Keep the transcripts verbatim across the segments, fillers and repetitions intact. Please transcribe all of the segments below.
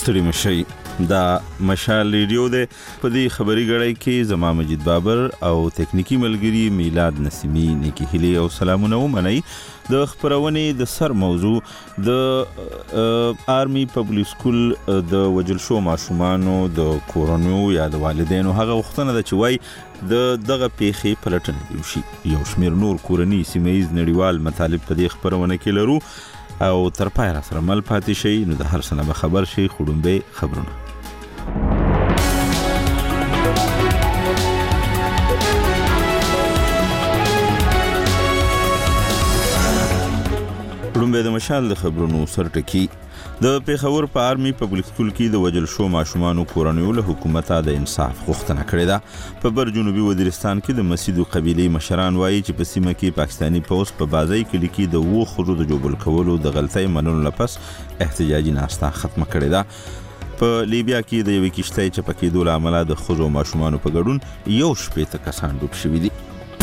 ستړي مشي دا مشال ریډیو ده. په دې خبري غړای کې زما مجید بابر او تکنیکی ملګری میلاد نسیمی نیکی هلی او سلامونه ومنئ. د خبرونې د سر موضوع د آرمی پبلک سکول د وجل شو ماشومانو د کورونو یا د والدینو هغه وختونه د چوي د دغه پیخي پلټن دی شي. یو شمیر نور کورنی سیمایز نړیوال مطالب په دې خبرونه کې لرو او تر پای را سره مل پاتې شي. نو د هر څه نه خبر شي. خړومبه خبرونه خړومبه د مشال د خبرونو سرټکی. د پیښور په آرمی پبلک سکول کې د وجل شو ماشومانو کورنیو له حکومت د انصاف غوښتنه کړې ده. په بر جنوبي وزیرستان کې د مسیدو قبيله مشران وایي چې په سیمه کې پاکستانی پوس په بازۍ کلی کې د وو خرو د جوبل کولو د غلطۍ منلو لپس احتجاجي ناستا ختمه کړې ده. په لیبیا کې د یوې کشتۍ چپکې دوه عمله د خزو ماشومانو په ګډون یو شپې ته کسان ډوب شوي دي.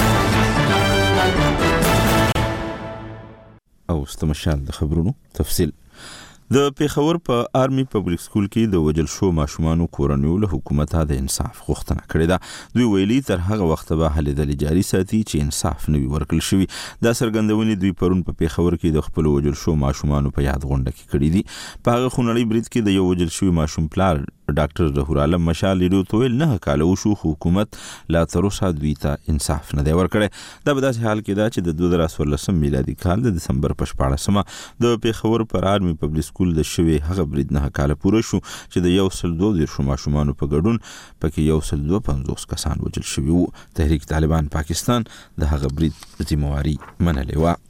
او استمشال د خبرونو تفصیل. د پیښور په آرمی پبلک سکول کې د وجل شو ماشومانو کورنیو له حکومت د انصاف غوښتنه کړې ده. دوی ویلي تر هغه وخت به هلې دلې جاري ساتي چې انصاف نه وي ورکړل شوی. دا څرګندونې دوی پرون په پیښور کې د خپل وجل شو ماشومانو په یاد غونډه کې کړې دي. په هغه خونړۍ برید کې د یو وجل شوی ماشوم پلار ډاکټر ظهور عالم مشال ریډیو ته ویل نه کاله وشو حکومت لا تر اوسه دوی ته انصاف نه دی ورکړی. دا په داسې حال کې ده چې د دوه زره څوارلسم میلادي کال د دسمبر په شپاړسمه د پیښور پر آرمی پبلک سکول د شوی هغه برید نه کاله پوره شو چې د یو سل دوه دیرشو ماشومانو په ګډون پکې یو سل دوه پنځوس کسان وژل شوي وو. تحریک طالبان پاکستان د هغه برید ذمہواري منلې وه.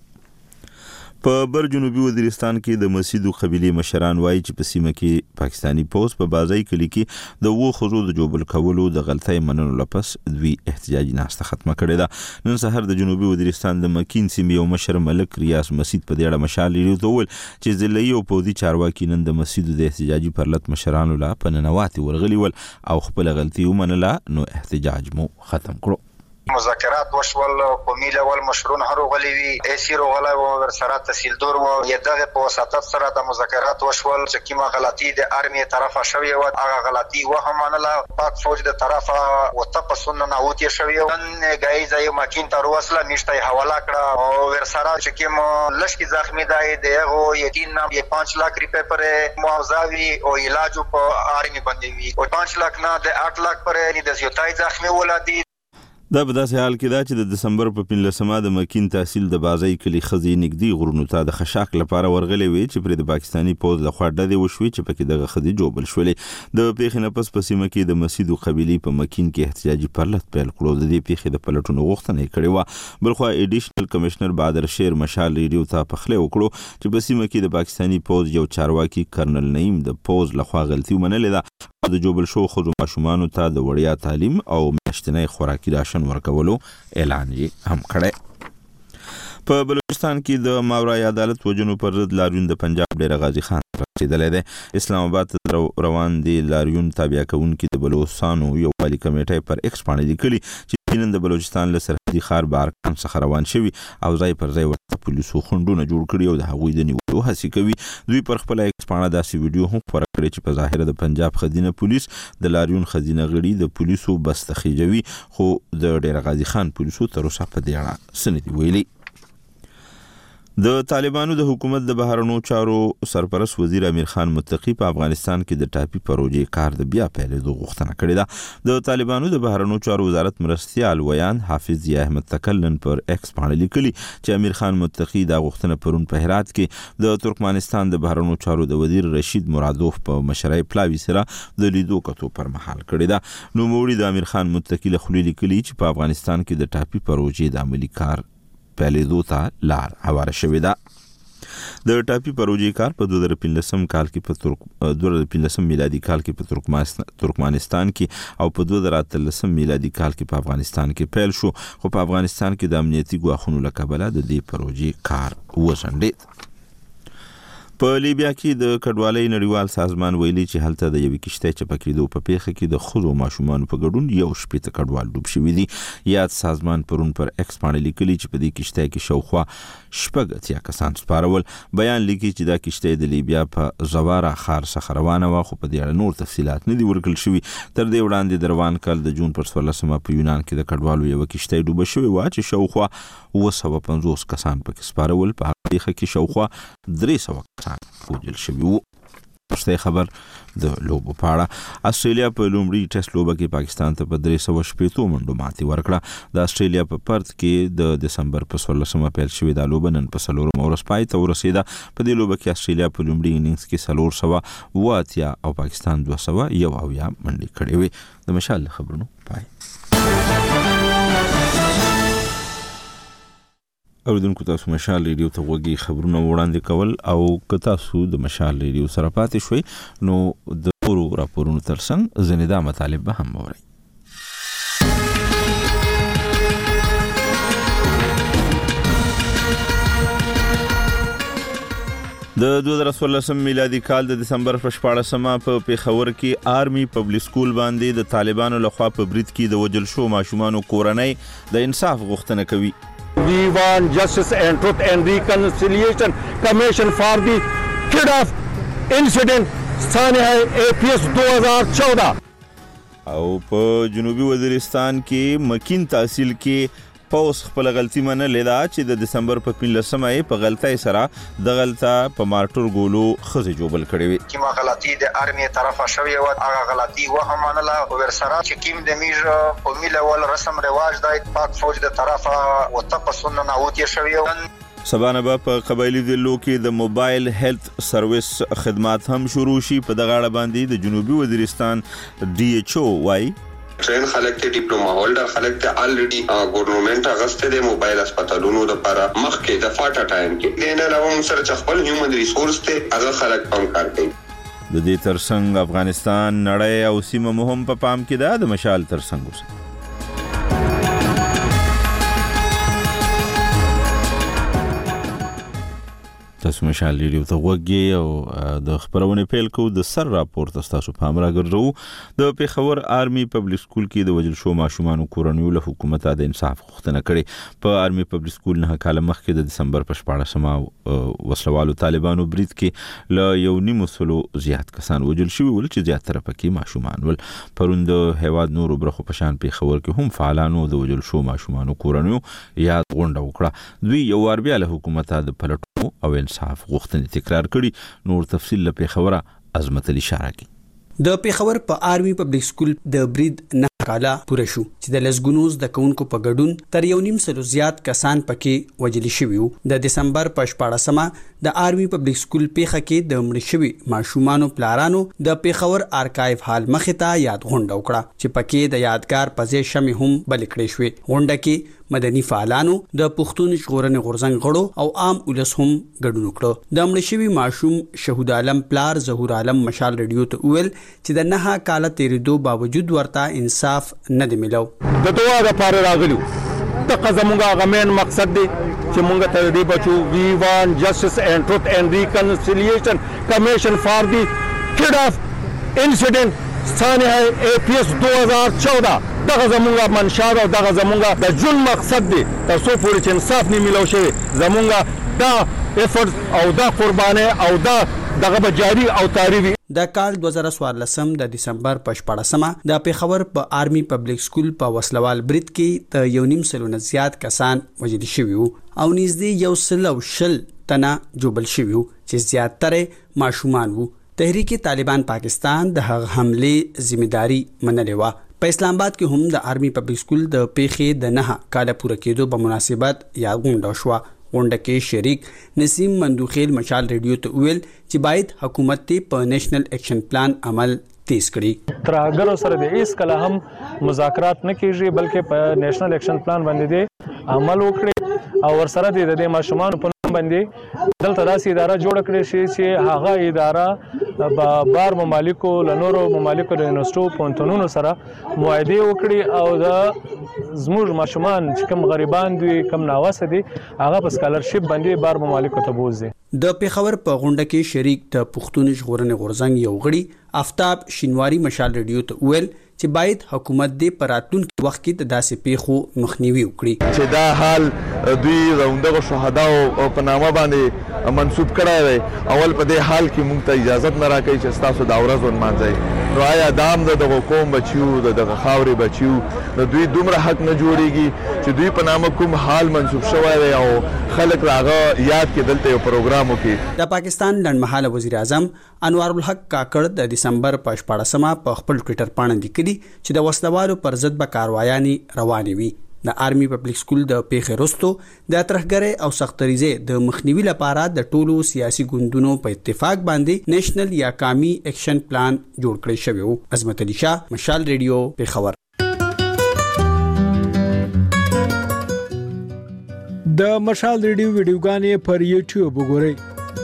په بر جنوبي وزیرستان کې د مسیدو قبيله مشران وایي چې په سیمه کې پاکستانی پوس په بازۍ کلی کې د وو خزو د جوبل کولو د غلطۍ منلو لپس دوی احتجاجي ناسته ختمه کړې ده. نن سحر د جنوبي وزیرستان د مکین سیمې یو مشر ملک ریاض مسید په دې اړه مشال لري ته ویل چې ضلعي او پودي چارواکي نن د مسیدو د احتجاجي پرلط مشرانو لا پننواتي ورغلي ول او خپل غلطي ومنله. نو احتجاج مو ختم کړو. مذاکرات وشول په میله ول مشرون هرو غلي وی ایسی رو غلا و ورسره تحصیل دور و یدغه په وساتت سره د مذاکرات وشول چې کیما غلطي د ارمي طرفه شوی و هغه غلطي و هم نه پاک فوج د طرفه و تپسون نه اوتی شوی نن غایزه یو ماکین تر وسله نشته حواله کړه او ورسره چې کیم لشکې زخمی دی دغه یقین نه پانچ लाख روپے پر معاوضه او علاج په ارمي باندې وی او پانچ लाख نه د आठ लाख پر نه د زیاتای زخمی ولادي. دا په داسې حال کې ده چې د دسمبر په پنځلسمه د مکین تحصیل د بازۍ کلی خزي نږدې غرونو ته د خشاک لپاره ورغلې وي چې پر د پاکستانی پوز له خوا ډدې وشوي چې پکې دغه خزي جوبل شولې. د پیښې نه پس په سیمه کې د مسیدو قبيله په مکین کې احتجاجي پرلط پیل کړو. د دې پیښې د پلټونو غوښتنه کړې و. بلخو ایډیشنل کمشنر بادر شیر مشال ریډیو ته پخله وکړو چې په سیمه کې د پاکستانی پوز یو چارواکي کرنل نعیم د پوز له خوا غلطي ومنلې ده. د جوبل شو خزو ماشومانو ته د وړیا تعلیم او میاشتنی خوراکي راشن ورکولو اعلان یې هم کړی. په بلوچستان کې د ماورای عدالت وجنو پر ضد لاریون د پنجاب ډیر غازی خان رسیدلی دی. اسلام آباد روان دی لاریون تابع کوونکي د بلوچستانو یو والی کمیټه پر ایکس باندې لیکلي چې نن د بلوچستان له سرحدي ښار بارکان څخه روان شوي او ځای پر ځای ورته پولیسو خنډونه جوړ کړي او د هغوی د نیولو هڅې کوي. دوی پر خپل ایکس باندې داسې ویډیو هم خپاره کړې چې په ظاهره د پنجاب خزینه پولیس د لاریون خزینه غړي د پولیسو بس تخیجوي خو د ډیر غازی خان پولیسو تر اوسه په دې اړه څه نه دي ویلي. د طالبانو د حکومت د بهرنیو چارو سرپرست وزیر امیر خان متقی په افغانستان کې د ټاپي پروژې کار د بیا پیلېدو غوښتنه کړې ده. د طالبانو د بهرنیو چارو وزارت مرستیال ویان حافظ ضیا احمد تکلن پر ایکس باندې لیکلي چې امیر خان متقی دا غوښتنه پرون په هرات کې د ترکمنستان د بهرنیو چارو د وزیر رشید مرادوف په مشرۍ پلاوي سره د لیدو کتو پر مهال کړې ده. نو موري د امیر خان متقی له خولي لیکلي چې په افغانستان کې د ټاپي پروژې د عملی کار پیلېدو ته لار هواره شوې ده. د ټاپي پروژې کار په دوه زره پنځلسم کال کې په ترک دوه زره پنځلسم میلادي کال کې په ترکمنستان کې او په دوه زره اتلسم میلادي کال کې په افغانستان کې پیل شو خو په افغانستان کې د امنیتي ګواښونو له کبله د دې پروژې کار وځنډېد. په لیبیا کې د کډوالۍ نړیوال سازمان ویلي چې هلته د یوې کښتۍ چپه کېدو په پیښه کې د ښځو ماشومانو په ګډون یو شپېته کډوال ډوب شوي دي. یاد سازمان پرون پر ایکس باندې لیکلي چې په دې کښتۍ کې شاوخوا شپږ اتیا کسان سپارول. بیان لیکي چې دا کښتۍ د لیبیا په زواره ښار څخه روانه وه، خو په دې اړه نور تفصیلات نه دي ورکړل شوي. تر دې وړاندې د روان کال د جون پر څوارلسمه په یونان کې د کډوالو یوه کښتۍ ډوبه شوې وه چې شاوخوا اوه سوه پنځوس کسان پکې سپارول. په هغه پیښه کې شاوخوا درې سوه کسان وژل شوي وو. وروستی خبر د لوبو په اړه. استرالیا په لومړي ټیسټ لوبه کې پاکستان ته په درې سوه شپېتو منډو ماتې ورکړه. د استرالیا په پرت کې د دسمبر په څوارلسمه پیل شوې دا لوبه نن په څلورمه ورځ پای ته ورسېده. په دې لوبه کې استرالیا په لومړي انینګز کې څلور سوه اوه اتیا او پاکستان دوه سوه یو اویا منډې کړې وې. د مشال خبرونو پای. اوریدونکو تاسو مشال ریډیو ته غوږی خبرونه وړاندې کول او که تاسو د مشال ریډیو سره پاتې شوي نو د نورو راپورونو ترڅنګ ځینې دا مطالب به هم واورئ. د دوه زره څوارلسم میلادي کال د دسمبر په شپاړسمه په پیښور کې آرمي پبلک سکول باندې د طالبانو لخوا په برید کې د وژل شوو ماشومانو کورنۍ د انصاف غوښتنه کوي. We want justice and truth and reconciliation commission for the kid of incident Saniha A P S دو ہزار چودہ. او په جنوبي وزیرستان کې مکین تحصیل کې پوس خپل غلطي منلې ده چې د دسمبر په پنځلسمه یې په غلطۍ سره د غلطه په مارټور ګولو ښځې جوبل کړې وې. کومه غلطي د آرمي طرفه شوې وه هغه غلطي وهم منله او ورسره چې کوم د میږ په ملي ول رسم رواج دی پاک فوج د طرفه ورته پسونه ناوتې شوې وه. سبا نه به په قبایلي ضلعو کې د موبایل هیلث سرویس خدمات هم شروع شي. په دغه اړه باندې د جنوبي وزیرستان ډي ایچ او وایي ټرین خلک ته ډیپلوما هولډر خلک ته الریډي ګورنمنت غسته د موبایل هسپتالونو لپاره مخکې د فاټا ټایم کې د نه علاوه سره چې خپل هیومن ریسورس ته هغه خلک پام کار کوي. د دې ترڅنګ افغانستان نړۍ او سیمه مهم په پام کې ده. د مشال ترڅنګ اوسه تاسو مشال ریډیو ته غوږی او د خبرونه پیل کو. د سر راپورت تاسو په امر راګرځو. د پیښور آرمي پبلک سکول کې د وژل شو ماشومانو کورنیو له حکومت د انصاف غوښتنه کړې. په آرمي پبلک سکول نه کاله مخکې د دسمبر په شپاړسمه وسلوالو طالبانو برید کې له یو نیمو سلو زیات کسان وژل شوي ول چې زیاتره پکې ماشومان ول. پرون د هیواد نورو برخو په شان پیښور کې هم فعالانو د وژل شو ماشومانو کورنیو یاد غونډه وکړه. دوی یو وار بیا له حکومت د پلټ او انصاف غوښتنې تکرار کړي. نور تفصیل له پیښوره عظمت علي اشاره کوي. د پیښور په آرمي پبلک سکول د برید نه کاله پوره شو چې د لسګونوز د کونکو په ګډون تر یو نیم سلو زیات کسان پکې وژل شوي وو. د دسمبر په شپاړسمه د آرمي پبلک سکول پیښه کې د مړ شوي ماشومانو پلارانو د پیښور آرکایو هال مخې ته یاد غونډه وکړه چې پکې د یادګار پځې شمې هم بل کړې شوې. غونډه کې مدني فعالانو د پښتون ژغورنې غورځنګ غړو او عام ولس هم ګډون وکړ. د مړ شوي ماشوم شهود عالم پلار ظهور عالم مشال ریډیو ته ویل چې د نه کاله تیریدو باوجود ورته انصاف نه دی ملو. د دعا لپاره راغلو. دغه زموږه غمین مقصد دی چې موږ ته دې بچو وی وان جسټس اینڈ ټروث اینڈ ریکنسیلیشن کمیشن فار دی کډ اف انسیډنٹ سانحه اے پی ایس دو ہزار چودہ. دغه زموږه منشا او دغه زموږه د جون مقصد دی تر څو پورې چې انصاف نه ملو شي زموږه دا افورت او دا قرباني او دا دغه جاری او تاریخي. د کال دوه زره څوارلسم د دسمبر په شپاړسمه د پیښور په آرمي پبلک سکول په وسلوال برید کې ته یو نیم سلو نه زیات کسان وژل شوي وو او نږدې یو سل او شل تنه جوبل شوي وو چې زیاتره ماشومان وو. تحریک طالبان پاکستان د هغه حمله ذمہداري منلې وه. په اسلام آباد کې هم د آرمي پبلک سکول د پیښې د نه کاله پوره کېدو په مناسبت یاد غونډه شوه. غونډه کې شریک نسیم مندوخیل مشال ریډیو ته ویل چې باید حکومت ته په نېشنل اکشن پلان عمل تیز کړي. تر هغه سره د ایس کله هم مذاکرات نه کیږي بلکې په نېشنل اکشن پلان باندې دی عمل وکړي او ورسره د ماشومان په نوم باندې دلته داسې اداره جوړ کړي شي چې هغه اداره په بار ممالکو لنورو ممالکو د یونیورسيټو پونتونونو سره معاهده وکړي او د زموږ ماشومان چې کوم غریبان دي کوم ناوسه دي هغه په سکالرشپ باندې بار ممالکو ته بوزي. د پیښور په غونډه کې شریک د پښتون ژغورنې غورځنګ یو غړي آفتاب شینواری مشال ریډیو ته ویل چې باید حکومت دې په راتلونکي وخت کې د داسې پیښو مخنیوي وکړي چې دا حال دوی روندغه شهداو په نامه باندې منسوب کړی دی. اول په دې حال کې موږ ته اجازه نه راکوي چې ستاسو دا ورځ ونمانځئ. نو آیا دا هم د دغه قوم بچیو د دغه خاورې بچیو نو دوی دومره حق نه جوړېږي چې دوی په نامه کوم حال منسوب شوی دی او خلک راغه یاد کې دلته یو پروګرام وکړي. د پاکستان لنډمهاله وزیر اعظم انوار الحق کاکړ د دسمبر په شپاړسمه په خپل ټویټر باندې لیکلي چې د وسلوالو پر ضد به کاروایانې روانې وي. د آرمي پبلک سکول د پیښې وروسته د ترهګرۍ او سختریزې د مخنیوي لپاره د ټولو سیاسي ګوندونو په اتفاق باندې نېشنل یا قومي اکشن پلان جوړ کړی شوی و. عظمت علي شاه، مشال ریډیو، پیښور. د مشال ریډیو ویډیوګانې پر یوټیوب وګورئ.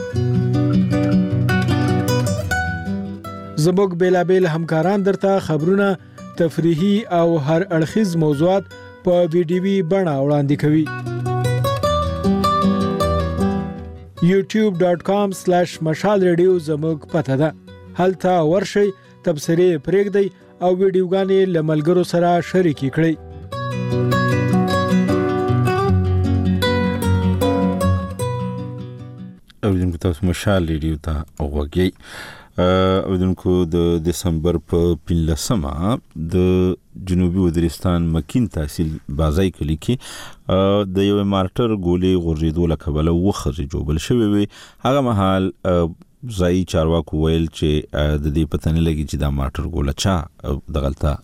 زموږ بیلابیل همکاران درته خبرونه، تفریحي او هر اړخیز موضوعات په ویډیوي بڼه وړاندې کوي. یوټیوب ډاٹ کام سلیش مشال ریډیو زموږ پته ده. هلته ورشئ، تبصرې پرېږدئ او ویډیوګانې له ملګرو سره شریکې کړئ. اوریدونکو تاسو مشال ریډیو ته وګورئ. اوریدونکو د دسمبر په پنځلسمه د جنوبي وزیرستان مکین تحصیل بازای کلی کې د یو مارټر ګولې غورځېدو له کبله وخه جوړل شوی وي. هغه مهال ځای چارواکو ویل چې د دې پته نه لګي چې دا مارټر ګوله چا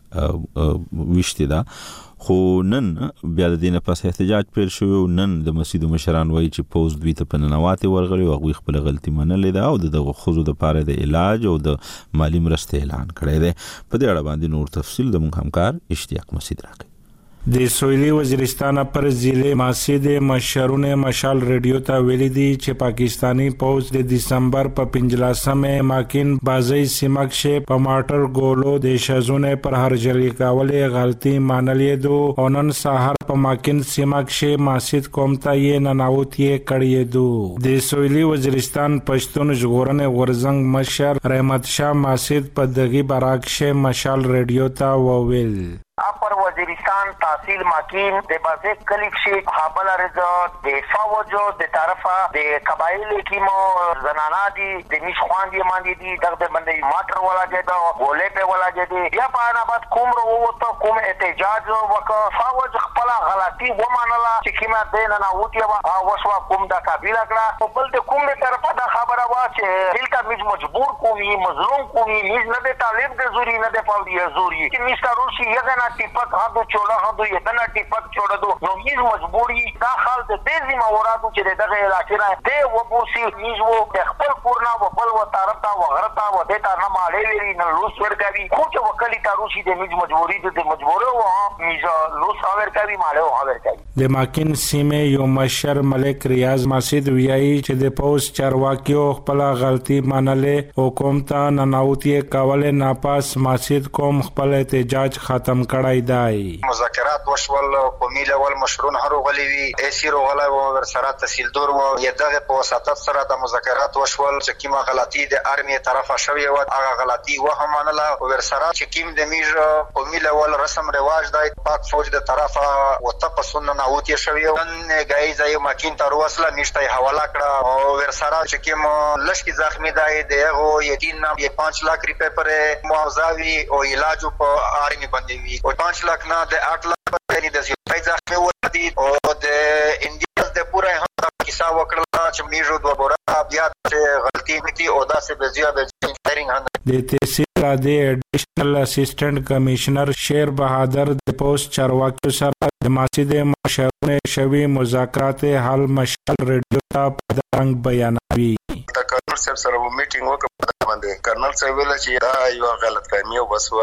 دغلته وشتي ده. خو نن بیا د دې نه پس احتجاج پیل شوی او نن د مسجد مشران وایي چې پوز دوی ته په ننواتې ورغلي او هغوی خپل غلطي منلې ده او دغه ښځو دپاره د علاج او د مالي مرستې اعلان کړی دی. په دې اړه باندې نور تفصیل زموږ همکار اشتیاق مسعود راکوي. د سویلي وزیرستان پر ضلع مسجد مشرون مشال ریډیو ته ویلي دي چې پاکستانی پوز د دسمبر په پنځلسمه ماکین بازی سیمه کې په مارټر ګولو د شزونه پر هرجلی کولې غلطي منلې دو او نن سحر په ماکین سیمه کې مسجد کوم ته یې نناوتې کړې دو. د سویلي وزیرستان پښتون ژغورنې غورځنګ مشر رحمت شاه مسجد په دغه براکشه مشال ریډیو ته وویل. اپر وزیرستان تحصیل ماکین د بازه کلیک شي حابل رضا د فوجو د طرفه د قبایل کیمو زنانا دي د نش خوان دي مان دي دغه باندې ماټر ولا جدا ګولې په ولا جدي یا په انا بعد کوم ورو ته کوم احتجاج وک فوج خپل غلطي ومنله چې کیما دین نه وتی وا وسوا کوم د قبیله کړه په بل د کوم طرفه د خبره وا چې دل کا مج مجبور کوي مظلوم کوي نش نه د طالب د زوري نه د پاو دی زوري چې مستر روشي یغه ټیپک هادو چوڑا هادو یتنا ټیپک چوڑا دو نو میز مجبوری دا حال د دې موراتو چې دغه علاقې را دې وبوسی میز وو د خپل کورنا و بل و طرفتا و غرتا و دتا نه مالې ویری نه لوس ورکوي خو چې وکلی تاروشي د میز مجبوری د مجبوره و میز لوس ورکوي مالې و ورکوي. د ماکین سیمه یو مشر ملک ریاض مسجد ویایي چې د پوس چارواکیو خپل غلطي منلې حکومت نه ناوتې کولې ناپاس مسجد کوم خپل احتجاج ختم کړای دی. مذاکرات وشول قومي لول مشرون هرو غلي وي ایسی رو غلا و ورسره تحصیلدار و یدغه په وساتت سره د مذاکرات وشول چې کیما غلطي د ارمي طرفه شوی و هغه غلطي و هم منله ورسره چې کیم د میج قومي لول رسم رواج دی پاک فوج د طرفه و تپسون نه اوتی شوی نن غایزه یو ماکین تر وصله نشته حواله کړه او ورسره چې کیم لشکي زخمی دی دغه یقین نه پانچ لک روپے پر معاوضه وی او علاج په ارمي باندې وی او پانچ لک نه د آٹھ لک باندې د زیاتای زخمی ودی او د انډیا د پوره هم کیسه وکړه چې میجو دوه بورا بیا غلطی وکړي او داسې به زیاده فایرینګ د تحصیل د ایډیشنل اسسټنټ کمشنر شیر بهادر د پوسټ چارواکیو سره د مسجد مشرون شوی مذاکرات حل مشال ریډیو ته پدرنګ بیانوي. کرنل صاحب سره میټینګ وکړه باندې کرنل صاحب ویل چې دا یو غلط فهمي او بس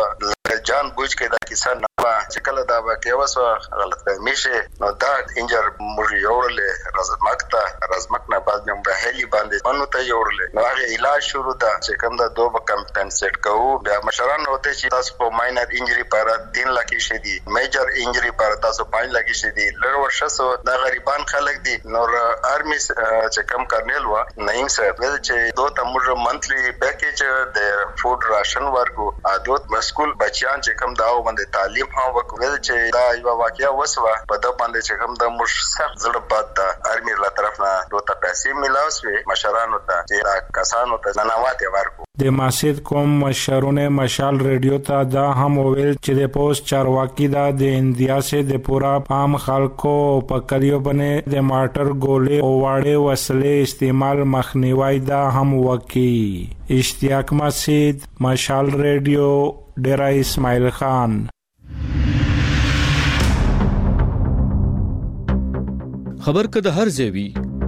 جان بوج کې دا کیسه نه چې کله دا واقعیا وسو غلط فهمي شي نو دا انجر مور یوړل رزمکتا رزمکنا بعد موږ به هلي باندې منو ته یوړل نو هغه علاج شروع ده چې کوم دا دوه کمپنسیټ کوو بیا مشران ہوتے چې تاسو په ماینر انجری پر تین لکی شي دي میجر انجری پر تاسو پنځه لکی شي دي لږ ورشه سو دا غریبان خلک دي نور ارمي چې کم کرنل و نیم صاحب چې دوه تمر منثلی پیکیج د فود راشن ورکو ا دوه مسکول بچیان چې کم داو باندې تعلیم ها وکړي چې دا یو واقعیا وسوه په د باندې چې کم د مش سخت زړه باد د ارمي له طرف نه دوه پیسې ملاوسوي مشرانو ته چې کسانو ته ننوات ورکو د ماسید کوم مشرون مشال ریډیو ته دا هم ویل چې د پوسټ چارواکي دا د انډیا سه د پورا عام خلکو په کلیو باندې د مارټر ګولې او واړې وسلې استعمال مخنیوي دا هم وکي اشتیاق مسجد مشال ریډیو ډیرا اسماعیل خان خبر که د هر ځای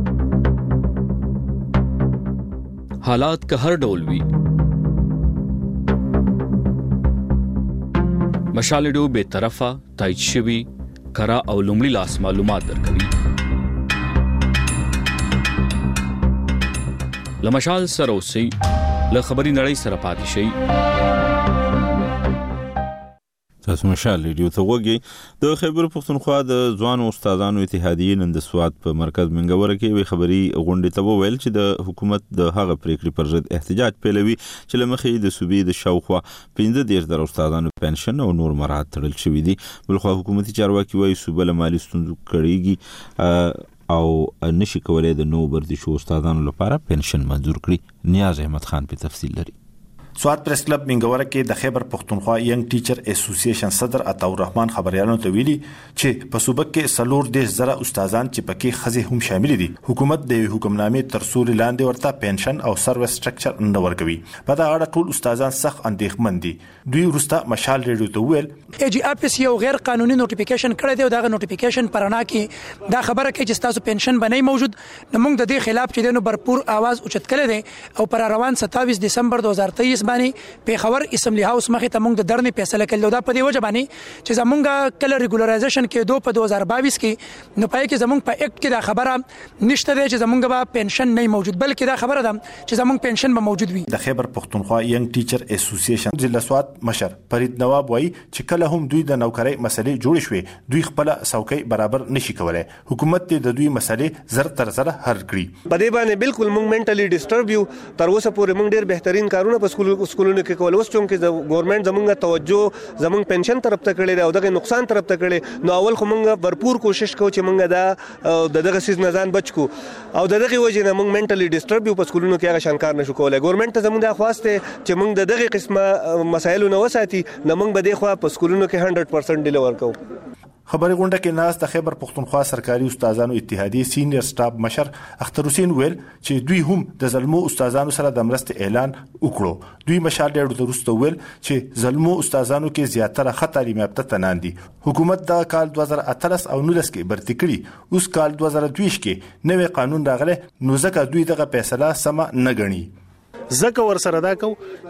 حالات که هر ډول وي مشال ریډیو به طرفه تایید شوی کرا او لومړي لاس معلومات درکوي لمشال سره اوسئ له خبري نړۍ سره پاتې شئ تاسو مشال ریډیو ته وګورئ د خیبر پښتونخوا د ځوان استادانو اتحادیې نن د سواد په مرکز منګور کې وی خبري غونډه ته ویل چې د حکومت د هغه پریکړې پر ضد احتجاج پیلوي چې لمخې د صوبې د شاوخوا پنځه دیرش در استادانو پنشن او نور مراد تړل شوی دي بلخو حکومتي چارواکي وایي صوبې له مالي ستونزو کړيږي او نشي کولای د نو بردي شو استادانو لپاره پنشن منظور کړي نیاز احمد خان په تفصیل لري سواد پریس کلب منګوره کې د خیبر پښتونخوا ینګ ټیچر اسوسییشن صدر عطاء الرحمن خبريالانو ته ویلي چې په صوبه کې سلور دیش زره استادان چې پکې خزي هم شامل دي حکومت د حکمنامې تر سوري لاندې ورته پنشن او سروس سټرکچر نه ورکوي په دا اړه ټول استادان سخت اندېښمن دي دوی ورسته مشال ریډیو ته ویل ای جی اپس یو غیر قانوني نوټیفیکیشن کړی دی او دا نوټیفیکیشن پرانا کې دا خبره کوي چې تاسو پنشن بنئ موجود نو موږ د دې خلاف چې دنو برپور आवाज اوچت کړی دی او پر روان ستایس دسمبر دو هزار تیئیس باندې په خبر اسمبلی هاوس مخې ته موږ د درنې فیصله کړل دا په دې وجه باندې چې زمونږ کله ریګولرایزیشن کې دوه په دو هزار باییس کې نو پای کې زمونږ په اکټ کې دا خبره نشته دی چې زمونږ به پنشن نه موجود بلکې دا خبره ده چې زمونږ پنشن به موجود وي د خیبر پښتونخوا ینګ ټیچر اسوسییشن ضلع سواد مشر فرید نواب وایي چې کله هم دوی د نوکرۍ مسلې جوړ شوې دوی خپل څوکۍ برابر نشي کولای حکومت د دوی مسلې زر تر زر حل کړي په دې باندې بالکل موږ منټلی ډیسټرب یو تر اوسه پورې موږ ډېر بهترین کارونه په سکول سکولونو کې کول اوس چون کې ګورنمنت زمونږ توجه زمونږ پنشن طرف ته کړی او دغه نقصان طرف ته کړی نو اول خو موږ भरपूर کوشش کوو چې موږ دا د دغه سیز نه ځان بچ کو او دغه وجه نه موږ منټلی ډیسټرب یو په سکولونو کې هغه شانکار نشو کولای ګورنمنت ته زمونږ د خواسته چې موږ د دغه قسمه مسایلو نه وساتي نو موږ به د خو په سکولونو کې صد درصد ډیلیور کوو خبري غونډه کې ناس د خیبر پښتونخوا سرکاري استادانو اتحادیې سینیئر سټاف مشر اختر حسین ویل چې دوی هم د زلمو استادانو سره د مرستې اعلان وکړو دوی مشال ډېر درسته ویل چې زلمو استادانو کې زیاتره خط تعلیم یافته تنان دي حکومت د کال دو هزار اتلس او نولس کې برتی کړي اوس کال دو هزار دویش کې نوې قانون راغله نو ځکه دوی دغه فیصله سم نه غني زکه ور سره دا کو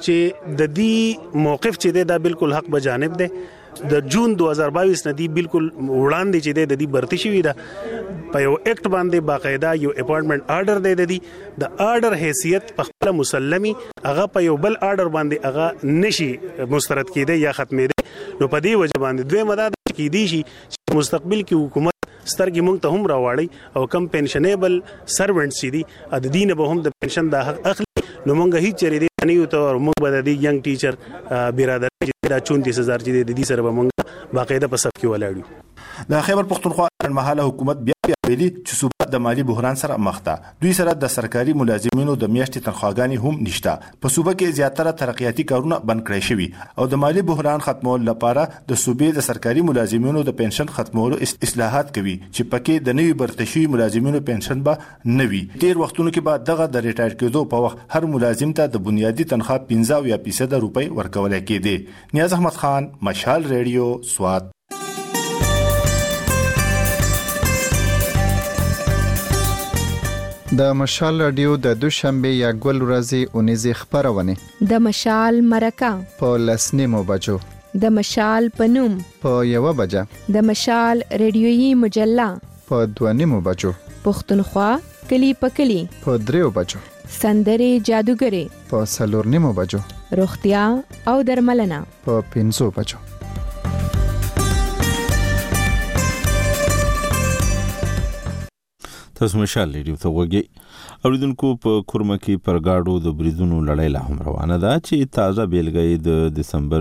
چې د دې موقف چې دی دا بالکل حق به جانب دی د جون دو هزار باییس نه دی بالکل وړاندې چې د دې برتی شوی دا په یو اکټ باندې باقاعده یو اپاینټمنٹ آرډر دی د دې د آرډر حیثیت په خپل مسلمي هغه په یو بل آرډر باندې هغه نشي مسترد کېده یا ختمېده نو په دې وجه باندې دوی مدد کې دي چې مستقبل کې حکومت سترګې مونږ ته هم راوړي او کم پنشنیبل سروونټس دي د دینه به هم د پنشن د حق اخلي نو مونږ هیڅ چری دی نه یو ته مونږ به د ینګ ټیچر برادر چې دا چونتیس هزار چې د دې سره به مونږ باقاعده په صف کې ولاړو د خیبر پښتونخوا مهاله حکومت بیا بیا ویلي چې صوبه د مالی بحران سره مخ ده دوی سره د سرکاري ملازمینو د میاشتې تنخواګانې هم نشته په صوبه کې زیاتره ترقیاتي کارونه بند کړی شوي او د مالی بحران ختمولو لپاره د صوبې د سرکاري ملازمینو د پنشن ختمولو اصلاحات کوي چې پکې د نوي برتشي ملازمینو پنشن به نوي تیر وختونو کې به دغه د ریټایر کېدو په وخت هر ملازم ته د بنیادی تنخواه پنځه یا فیصد روپۍ ورکول کېده نیاز احمد خان مشال ریډیو سواد د مشال رادیو د دوشنبه یا ګل ورځې اونیزه خبرونه د مشال مرکه په لسنیمو بجو د مشال پنوم په یو بجه د مشال ریډیويي مجله په دوه نیمو بجو پښتونخوا کلی په کلی په دریو بجو سندري جادوګري په څلور نیمو بجو روغتیا او درملنه په پنځو بجو. تاسو مشال ریډیو ته وګورئ. اوریدونکو په کورما کې پرګاډو د بریدونو لړۍ لا هم روانه ده چې تازه بیلګې د دسمبر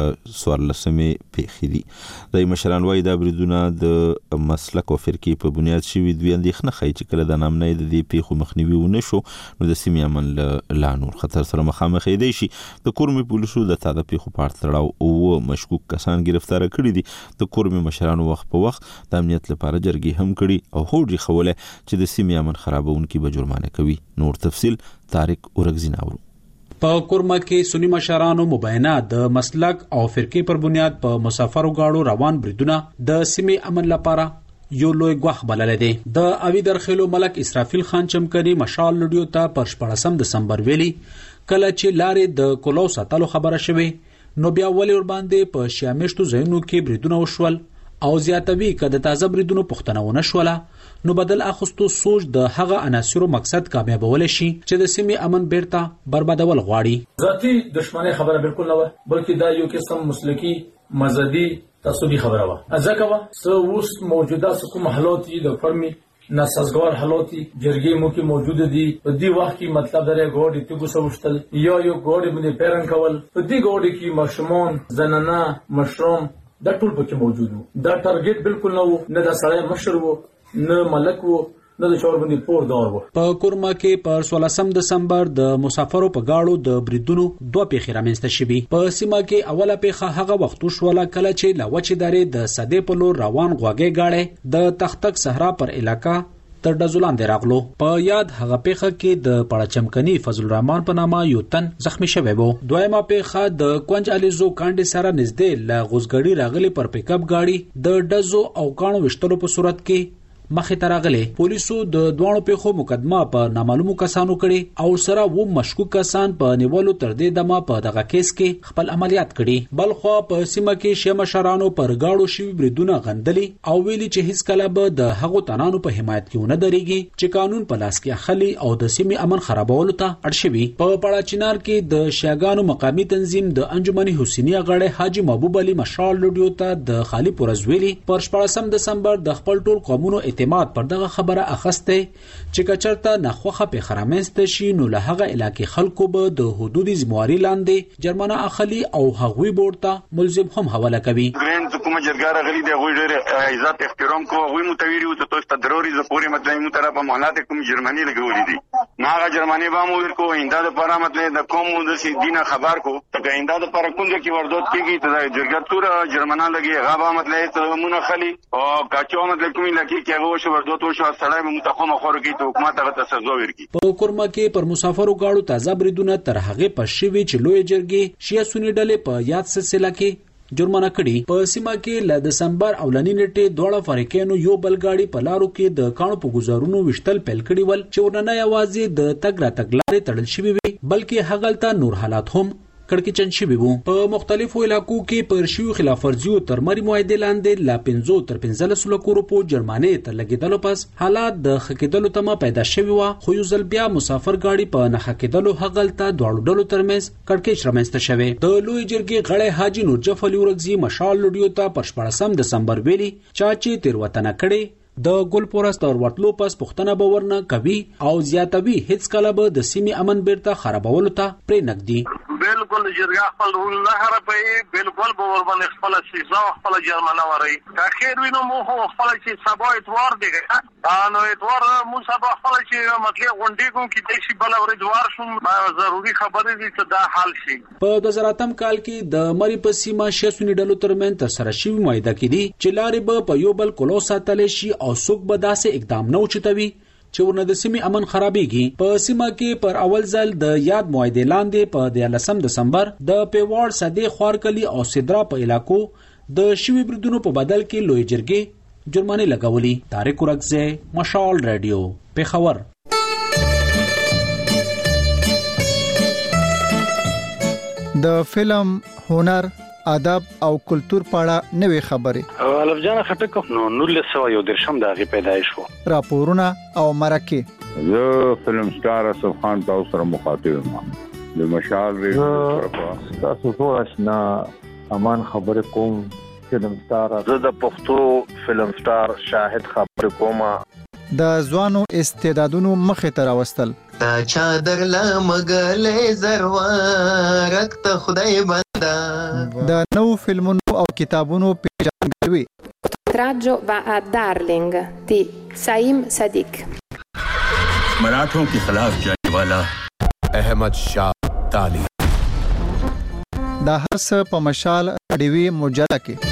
څوارلسمې پیښې دي. د مشران وايي د بریدونو د مسلک او فرقې په بنیاد شوي دوی اندېښنه ښیي چې کله د نامنۍ د دې پیښو مخنیوي ونه شو نو د سیمې امن لا نور خطر سره مخامخ دی شي. د کورمې پولیسو د تازه پیښو په اړه تړاو او مشکوک کسان گرفتار کړي دي. د کورمې مشرانو وخت په وخت د امنیت لپاره جرګې هم کړي او هوډي خوله چې د سیمې امن خرابونکي به جرمانه کوي. نور تفصیل طارق اورغزی ناورو. په کورما کې سنی مشرانو مبینه د مسلک او فرقې پر بنیاد په مسافرو گاړو روان بریدونه د سیمې امن لپاره یو لوی غوښ بلل دي. د اوی درخلو ملک اسرافیل خان چمکري مشال لډیو ته پر شپږم دسمبر ویلي کله چې لارې د کولو ساتلو خبره شوه نو بیا ولې ور باندې په شیامشتو زینو کې بریدونه وشول او زیاتوي کده تازه بریدونو پښتنه ونه شوله نو بدل اخستو سوچ د هغه عناصرو مقصد کامیابول شي چې د سیمې امن بیرته بربادول غواړي. ذاتی دښمنۍ خبره بالکل نه و بلکې دا یو قسم مسلکی مذهبي تعصبي خبره و. ځکه و سو اوس موجوده کوم حالات د فرمي ناسازگار حالات جرګې مو کې موجود دي. په دې وخت کې مطلب درې ګوډي ته وسوشتل یا یو ګوډي باندې پیرن کول. په دې ګوډي کې مشمون زنانه مشروم د ټول پکې موجود وو. دا ټارګټ بالکل نه وو، نه د سړی مشر وو، نه ملک وو، نه د شور باندې پور دور وو. په کورما کې پر سولسم دسمبر د مسافرو په گاړو د بریدونو دوه پیښې رامنځته شوې. په سیمه کې اوله پیښه هغه وخت وشوله کله چې لاوچې درې د صدې په لور روان غواګې گاړې د تختک صحرا پر علاقہ تر دزولان دی راغلو. په یاد هغه پیښه کې د پړچمکني فضل الرحمن په نامه یو تن زخمی شوی وو. دویمه پیښه د کونج الیزو کاندې سره نږدې ل غوزګړی راغلی پر پیک اپ گاډي د ډزو او کانو وشتلو په صورت کې مخې ته راغلي. پولیسو د دوه پیښو مقدمه په نامعلومو کسانو کړي او سره و مشکوک کسان په نیولو تر دې دمه په دغه کیس کې خپل عملیات کړي. بلخو په سیمه کې شیمه مشرانو پر گاړو شوی بریدونه غندلي او ویلي چې هیڅ کله به د هغو تنانو په حمایت کې ونه درېږي چې قانون په لاس کې اخلي او د سیمې امن خرابولو ته اړ شوي. په پړا چنار کې د شیاګانو مقامی تنظیم د انجمن حسینیه غړی حاجی محبوب علي مشال لډیو ته د خالی پورزویلی پر شپږم دسمبر د خپل ټول قومونو اعتماد پر دغه خبره اخسته چې کچرته نخوخه په خرامنسته شي نو له هغه علاقې خلکو به د حدودي ذمہواری لاندې جرمانه اخلي او هغوی بورته ملزم هم حواله کوي. ګرین حکومت جرګاره غلي دی غوي ډېر عزت احترام کو غوي متویری او تاسو ته ضروري ز پوری مطلب مو طرفه مهلات کوم جرمنی لګولې دي ناغه جرمنی به مو ورکو انده د لپاره مطلب د کوم د سي دینه خبر کو ته انده د لپاره کوم کې وردوت کیږي ته جرګه تور جرمنه لګي غابه مطلب ته مونږ خلی او کاچو مطلب کومي لګي کې هغه شو وردوت شو سړی به متخمه خور کی ته حکومت هغه ته سزا ورکړي. په کورما کې پر مسافرو گاړو تازه بریدونه تر هغه پښوی چې لوی جرګې شیا سونی ډلې په یاد سلسله کې جرمانه کړي. په سیمه کې ل دسمبر اولنی نیټه دوړه فریقینو یو بلګاړي په لارو کې د کانو په گزارونو وشتل پیل کړي ول چې ورننه یوازې د تګ را تګ لارې تړل شوی وي بلکې هغلته نور حالات هم کړکېچن شوي وو. په مختلفو علاقو کې پر شیو خلاف ورزیو تر مری معاهدې لاندې لا پنځو تر پنځلس لکو روپو جرمانې تر لګېدلو پس حالات د ښه کېدلو تمه پیدا شوې وه خو یو ځل بیا مسافر ګاډي په نه ښه کېدلو هغلته دواړو ډلو ترمنځ کړکېچ رامنځته شوی. د لوی جرګې غړی حاجي نورجف علي اورګزي مشال لډیو ته پر شپاړسم دسمبر ویلي چا چې تېروتنه کړې د ګل پورست اور ورتلو پس پښتنه باورنه کوي او زیاتوي هیڅ کله به د سیمې امن بیرته خرابولو ته پرې نګدي. بالکل جرګه خپل رول نه خرابوي بالکل باور باندې خپل سیزا خپل جرمنه وري تاخير وینو مو خپل چې سبا اتوار دی نو اتوار مو سبا خپل چې مطلب غونډې کوم کې د شي بل ور اتوار شوم ضروري خبرې دي چې دا حل شي. په دو زر اتم کال کې د مری په سیمه شېسونی ډلو ترمن تر سره شوی معاهده کې دي چې لارې به په یو بل کولو ساتل شي او څوک به داسې اقدام نه اوچتوي چې ورنه د سیمې امن خرابېږي. په سیمه کې پر اول ځل د یاد معاهدې لاندې په دیارلسم دسمبر د پیواړ صدې خوارکلی او سدرا په علاقو د شوي بریدونو په بدل کې لوی جرګې جرمانې لګولي. طارق اورګزی مشال رادیو پېښور. د فلم هنر ادب او کلچر په اړه نوې خبرې. الف جان خټک نو نولس سوه یو درشم د هغې پیدایش و. راپورونه او مرکې. زه فلم سټار اسف خان تاسو سره مخاطب یم د مشال ریډیو طرفه. تاسو ټول آشنا امان خبرې کوم فلم سټار. زه د پښتو فلم سټار شاهد خبرې کوم. د ځوانو استعدادونو مخې ته راوستل. تا چادر لمګلې زروارک ته خدای بندا. د نو فلمونو او کتابونو پیژندګلوي. Traggio va a Darling di Saim Sadiq. मराठों के खिलाफ जाने वाला अहमद शाह ताली. دا هر څه په مشال ډیوی مجله کې.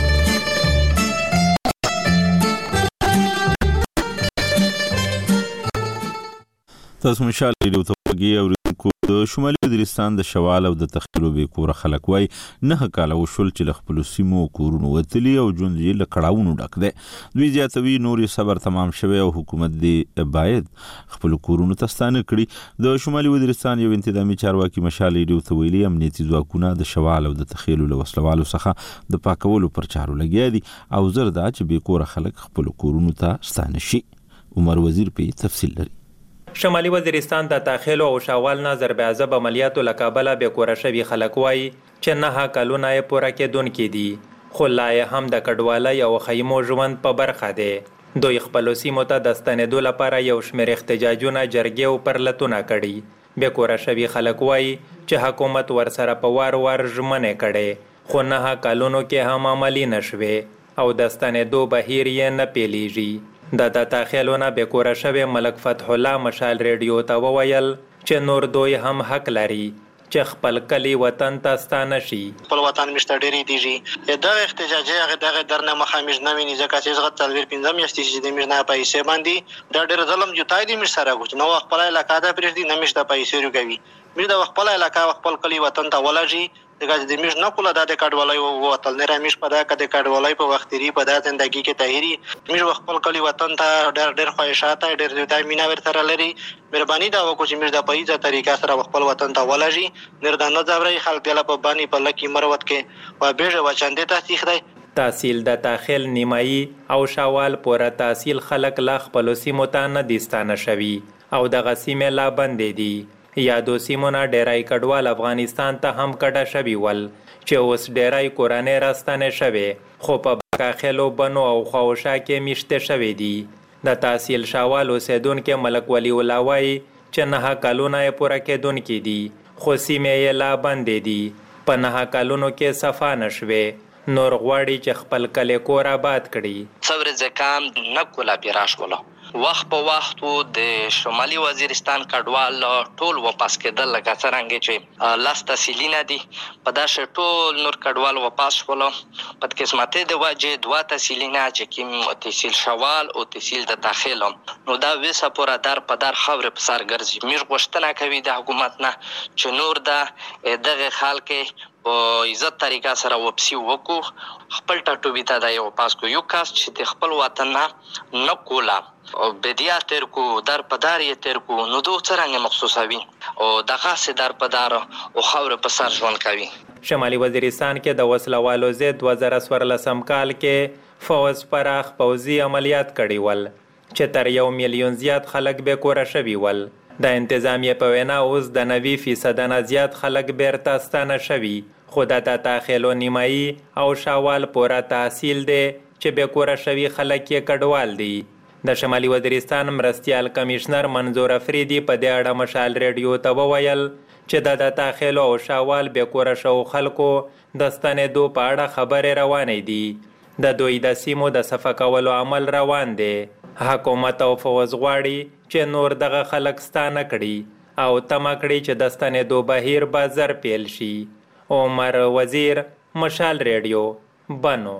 تاسو مشال ریډیو ته وګورئ او د شمالي وزیرستان د شوال او د تخیلو به کور خلک وای نه کاله وشول چې ل خپل سیمو کورونو وتلی او ژوند یې له کړهونو ډک دی. دوی زیاتوي نوري صبر تمام شوی او حکومت دی باید خپل کورونو ته ستانه کړي. د شمالي وزیرستان یو انتظامی چارواکي مشال ریډیو ته ویلي امنیتي ځواکونه د شوال او د تخیلو له وسلوالو څخه د پاکولو پر چارو لګیا دي او زر دا چې به کور خلک خپل کورونو ته ستانه شي. عمر وزیر په تفصیل لري. شمالي وزیرستان د تاخیلو او شاوال نه ضربعذب عملیاتو لکابله به کور شوی خلک وای چې نه کلونه یې پوره کېدونکي دي خو لا یې هم د کډوالۍ او خیمو ژوند په برخه دی. دوی خپلو سیمو ته د ستنېدو لپاره یو شمېر احتجاجونه جرګې او پرلتونه کړي. به کور شوی خلک وای چې حکومت ورسره په وار وار ژمنې کړي خو نه کلونو کې هم عملي نشوي او د ستنېدو بهیر یې نه پیلیږي. د د تاخیلونه به کور شوی ملک فتح الله مشال ریډیو ته وویل چې نور دوی هم حق لري چې خپل کلی وطن ته ستانه شي. خپل وطن مشته ډېری دیږي دغه احتجاجي هغه دغه درنه مخامج نه ویني ځکه چې زغت تلویر پنځم میاشتې چې د میرنا پیسې باندې دا ډېر ظلم جوتای دي مش سره غوښ نو خپل علاقه دا پرې دي نه مشته پیسې روګوي میر د خپل علاقه خپل کلی وطن ته ولږي دغه د میش نه کوله د کډوالۍ او وطن نه رامیش په دا کده کډوالۍ په وخت لري په دا زندگی کې تهيري میش خپل کلی وطن ته ډېر ډېر خواهشات ډېر ډېر مینا ورته لري. مهرباني دا وکړو چې میش د پایزه طریقه سره خپل وطن ته ولږي نر د نه ځوري خلک د په باندې په لکی مروت کې و بیره وچنده تحقیق دی. تحصیل د تاخیل نیمایي او شوال پوره تحصیل خلک لا خپل سیمو ته نه دستانه شوي او د غسیمه لا بندې دي. یادو سیمونه ډیرای کډوال افغانستان ته هم کډه شوي ول چې اوس ډیرای کورانه راستانه شوي خو په باکاخلو بنو او خوشا کې میشته شوي دي. د تحصیل شوال اوسیدونکو ملک ولی الله وای چې نه کلونه یې پوره کېدونکي دي خو سیمه یې لا بندې دي په نه کلونو کې صفا نشوي نور غواړي چې خپل کلی کور آباد کړي. صبر زکام نه کولا پیراش کولا وخت په وخت د شمالي وزیرستان کډوال ټول واپس کېدل لکه څنګه چې لاس تحصیلینه دي په داسې ټول نور کډوال واپس شول په قسمته د واجه دوا تحصیلینه چې کوم تحصیل شوال او تحصیل د داخل نو دا وسه پورا در په در خبره په سر ګرځي میش غوښتنه کوي د حکومت نه چې نور د دغه خلک په عزت طریقه سره وپسی وکړو خپل ټاټوبي ته د یو پاس کو یو کاس چې د خپل وطن نه نه کولا او بدیا تر کو در پدار یې تر کو نو دوه څنګه مخصوصوي او دغه سي در پدار او خاور په سر ژوند کوي. شمالي وزیرستان کې د وسلوالو زید دوه زره څوارلسم کال کې فوز پراخ پوځي عملیات کړي ول چې تر یو میلیون زیات خلک به کور شوي ول. د انتظامیه په وینا اوس د نوي فیصد نه زیات خلک بیرته ستانه شوي خو د تاخیلو نیمایي او شاوال پوره تحصیل دی چې به کور شوي خلک یې کډوال دي. د شمالي وزیرستان مرستیال کمشنر منظور افریدي په دې اړه مشال ریډیو ته وویل چې د تاخیلو او شاوال به کور شو خلکو د ستنېدو په اړه خبرې روانې دي. د دوی د سیمو د صفا کولو عمل روان دی. حکومت او فوز غواړي چې نور دغه خلک ستانه کړي او تمه کړي چې د ستنېدو بهیر به زر پیل شي. عمر وزیر مشال ریډیو بنو.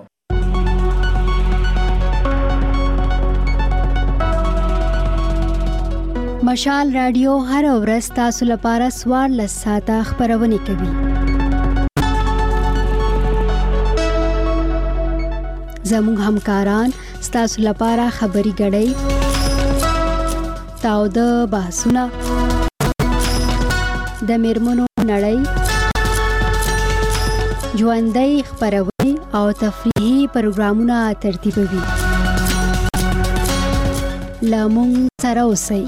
مشال رادیو هر ورځ تاسو لپاره څوارلس ساعته خبرونه کوي. زموږ همکاران ستاسو لپاره خبري غړي تاو د بحثونه د میرمنو نړۍ ژوندۍ خپرونې او تفریحي پروګرامونه ترتیبوي. له موږ سره اوسئ.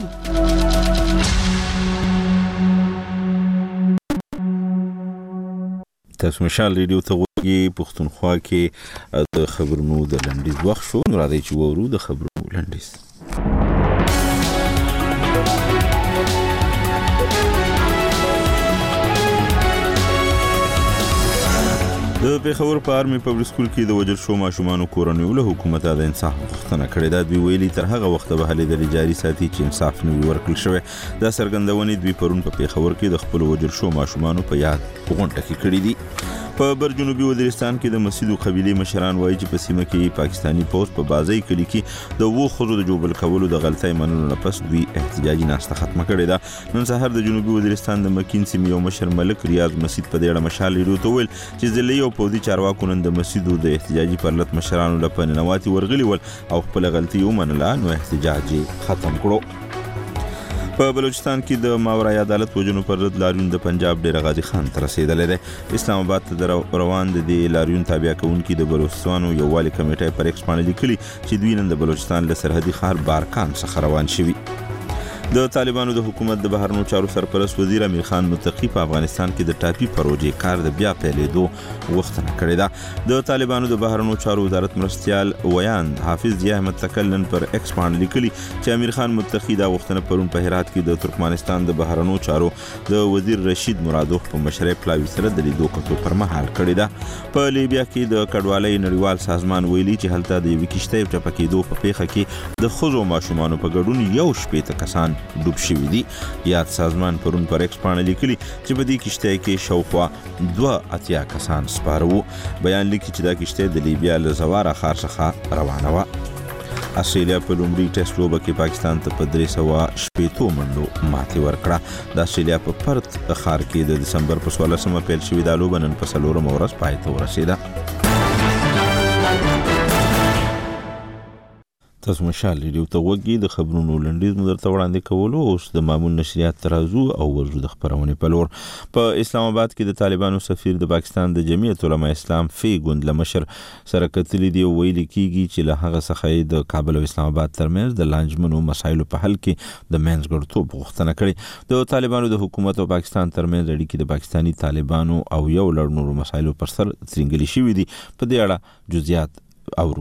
تاسو مشال ریډیو ته وګورئ. پښتونخوا کې د خبرونو د لنډیز وخت شو. نو راځئ چې وورو د خبرونو لنډیز. د پېښور په آرمي پبلک سکول کې د وژل شو ماشومانو کورنیو له حکومت د انصاف غوښتنه کړې ده. دوی ویلي تر هغه وخته به هلې ځلې جاري ساتي چې انصاف نه وي ورکړل شوی. دا څرګندونې دوی پرون په پېښور کې د خپلو وژل شو ماشومانو په یاد غونډه کې کړې دي. په بر جنوبي وزیرستان کې د مسیدو قبیلې مشران وایي چې په سیمه کې پاکستانی پوځ په بازۍ کلي کې د اوو ښځو د جوبل کولو د غلطۍ منلو نه پس دوی احتجاجي ناسته ختمه کړې ده. نن سهار د جنوبي وزیرستان د مکین سیمې یو مشر ملک ریاض مسید په دې اړه مشال ریډیو ته وویل چې ځلې او پوځي چارواکو نن د مسیدو د احتجاجي پرلط مشرانو له پننواتي ورغلي ول او خپل غلطي ومنله، نو احتجاج ختم کړو. په بلوچستان کې د ماورای عدالت وجنو پر ضد لاریون د پنجاب ډیر غازی خان ته رسیدلی دی. اسلام آباد ته روان د دې لاریون تابع کوونکي د بلوچستانو یووالي کمیټې پر ایکس باندې لیکلي چې دوی نن د بلوچستان له سرحدي ښار بارکان څخه روان شوي. د طالبانو د حکومت د بهرنیو چارو سرپرست وزیر امیر خان متقی په افغانستان کې د ټاپي پروژې کار د بیا پیلېدو غوښتنه کړې ده. د طالبانو د بهرنیو چارو وزارت مرستیال ویان حافظ ضیا احمد تکل نن پر ایکس باندې لیکلي چې امیر خان متقی دا غوښتنه پرون په هرات کې د ترکمنستان د بهرنیو چارو د وزیر رشید مرادوف په مشرۍ پلاوي سره د لیدو کتو پر مهال کړې ده. په لیبیا کې د کډوالۍ نړیوال سازمان ویلي چې هلته د یوې کښتۍ ټپه کېدو په پیښه کې د ښځو ماشومانو په ګډون یو شپېته کسان ډوب شوي دي. یاد سازمان پرون پر ایکس باندې لیکلي چې په دې کښتۍ کې شاوخوا دوه اتیا کسان سپاره وو. بیان لیکي چې دا کښتۍ د لیبیا له زواره ښار څخه روانه وه. استرالیا په لومړي ټیسټ لوبه کې پاکستان ته په درې سوه شپېتو منډو ماتې ورکړه. د استرالیا په پرت ښار کې د دسمبر په څوارلسمه پیل شوې دا لوبه نن په څلورمه ورځ پای ته ورسېده. تاسو مشال ریډیو ته وګورئ. د خبرونو لنډیز مو درته وړاندې کولو. اوس د معمول نشریات ترازو او ورزو د خبرونې په لور. په اسلام آباد کې د طالبانو سفیر د پاکستان د جمعیت علماء اسلام فی ګوند له مشر سره کتلي دی. ویل کېږي چې له هغه څخه د کابل او اسلام آباد ترمنځ د لانجمنو مسایلو په حل کې د منځګړتوب غوښتنه کړې. د طالبانو د حکومت او پاکستان ترمنځ اړیکې د پاکستانی طالبانو او یو لړ نورو مسایلو پر سر ترنګلي شوې دي. په دې اړه جزئیات اورو.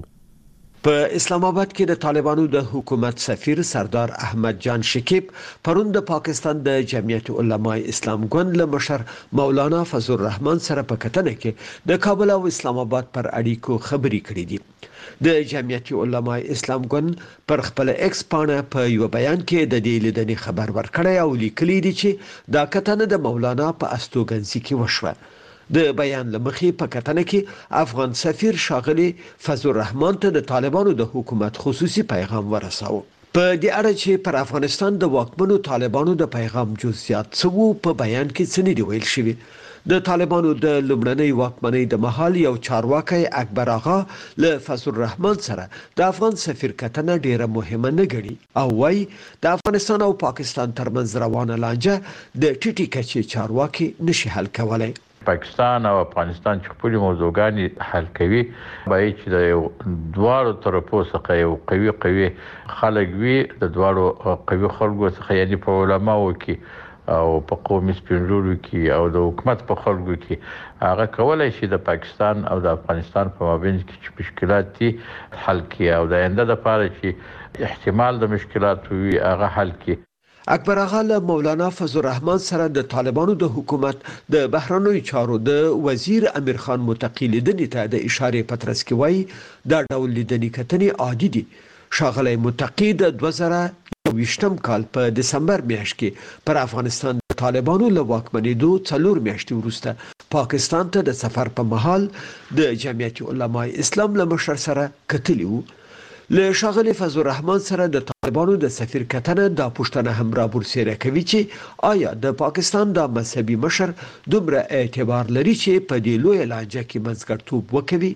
په اسلام آباد کې د طالبانو د حکومت سفیر سردار احمد جان شکیب پرون د پاکستان د جمعیت علماء اسلام ګوند له مشر مولانا فضل الرحمن سره په کتنه کې د کابل او اسلام آباد پر اړیکو خبرې کړې دي. د جمعیت علماء اسلام ګوند پر خپل ایکس پاڼه په یو بیان کې د دې لیدنې خبر ورکړی او لیکلي دي چې دا کتنه د مولانا په استوګنځي کې وشوه. د بیان لمخې په کتنه کې افغان سفیر ښاغلي فضل الرحمن ته د طالبانو د حکومت خصوصي پیغام ورساوه. په دې اړه چې پر افغانستان د واکمنو طالبانو د پیغام جزئیات څه وو په بیان کې څه نه دی ویل شوی. د طالبانو د لومړنۍ واکمنۍ د مهال یو چارواکي اکبر آغا له فضل الرحمن سره د افغان سفیر کتنه ډیره مهمه نه ګڼي او وايي د افغانستان او پاکستان ترمنځ روانه لانجه د ټیټی کچې چارواکي نشي حل کولای. پاکستان او افغانستان چې خپل موضوعګانې حل کوي باید چې د دوه طرفو څخه یو قوي قوي خلک وي. د دوه قوي خلکو څخه یعنی په علماو کې او په قومي سپینږیرو کې او د حکومت په خلکو کې هغه کولای شي د پاکستان او د افغانستان په مابین کې چې مشکلات دي حل کړي او د آینده لپاره چې احتمال د مشکلات وي هغه حل کړي. اکبر آغا له مولانا فضل الرحمن سره د طالبانو د حکومت د بهرنیو چارو د وزیر امیر خان متقی لیدنې ته د اشاره پترس کې وایي دا ډول لیدنې کتنې عادي دي. ښاغلی متقی د دوه زره یوویشتم کال په دسمبر میاشت کې پر افغانستان د طالبانو له واکمنېدو څلور میاشتې وروسته پاکستان ته د سفر په مهال د جمعیت علماء اسلام له مشر سره کتلي وو. له ښاغلي فضل الرحمن سره د طالبانو د سفیر کتنه دا پوښتنه هم رابرسېره کوي چې آیا د پاکستان د مذهبي مشر دومره اعتبار لري چې په دې لویه لانجه کې منځګړیتوب وکوي.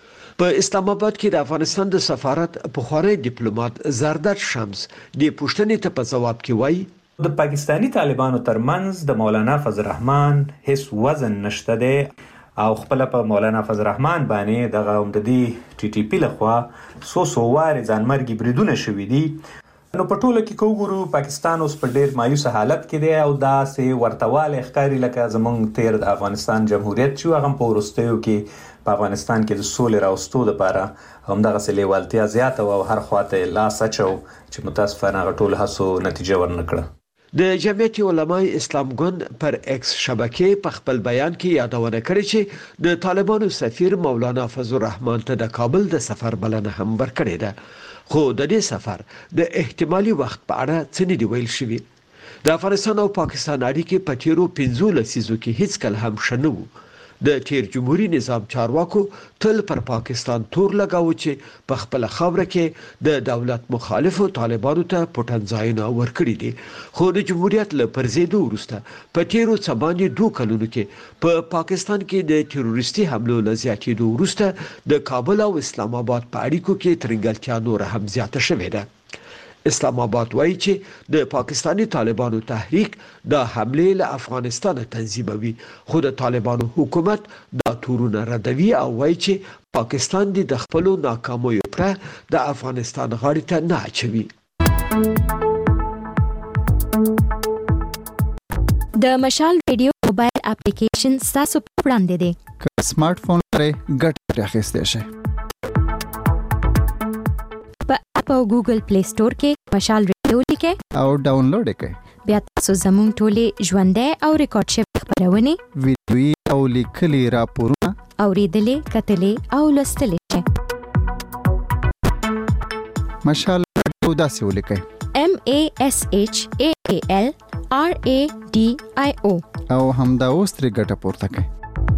په اسلام آباد کې د افغانستان د سفارت پخوانی ډیپلوماټ زرداد شمس د پوښتنې ته په ځواب کې وایي د پاکستانی طالبانو ترمنځ د مولانا فضل الرحمن هیڅ وزن نشته دی او خپل په مولانا فضل الرحمن باندې دغه عمددي ټي ټي پی لخوا سو سو وار ځانمرګي بریدونه شوي دي. نو په ټوله کې کو ګورو پاکستان اوس په ډیر مایوس حالت کې دی او دا سه ورتواله ښکاری لکه زمونږ تیر د افغانستان جمهوریت چې هغه په ورستیو کې په افغانستان کې د سولې راوستو لپاره همدغه سلیوالتیا زیاته او هر خواته لاس اچو چې متاسفانه غټول هڅو نتیجه ورنکړه. د جمعیت علماء اسلام ګوند پر ایکس شبکې په خپل بیان کې یادونه کړې چې د طالبانو سفیر مولانا فضل الرحمن ته د کابل د سفر بلنه هم ورکړې ده، خو د دې سفر د احتمالي وخت په اړه څه نه دی ویل شوي. د افغانستان او پاکستان اړیکې په تیرو پنځو لسیزو کې هیڅ کله هم ښه نه وو. د تیر جمهوریت نظام چارواکو تل پر پاکستان تور لګاوه چې په خپل خاوره کې د دولت مخالفو طالبانو ته پټنځایونه ورکړي دي، خو د جمهوریت له پرځېدو وروسته په تیرو څه باندې دوه کلونو کې په پا پاکستان کې د تروریستي حملو له زیاتېدو وروسته د کابل او اسلام آباد په اړیکو کې ترنګلتیا نور هم زیاته شوې ده. اسلام آباد وایي چې د پاکستانی طالبانو تحریک د حمله له افغانستان تنظیموي، خو د طالبانو حکومت دا تورونه ردوي او وایي چې پاکستان د خپلو ناکامیو پر د افغانستان غاړې ته نه اچوي. د مشال ریډیو موبایل اپلیکیشن تاسو په وړاندې دی. که سمارټ فون لرئ ګټه اخیستئ شئ. په ګوګل پلی سٹور کې مشال ریډیو لیکئ او ډاونلوډ کړئ. بیا تاسو زموږ ټولې ژوندۍ او ریکارډ شوې خپرونې، ویډیويي او لیکلي راپورونه اورېدلې، کتلې او لوستلې شئ. مشال ریډیو داسې ولیکئ: M A S H A A L R A D I O او همدا اوس ترې ګټه پورته کړئ.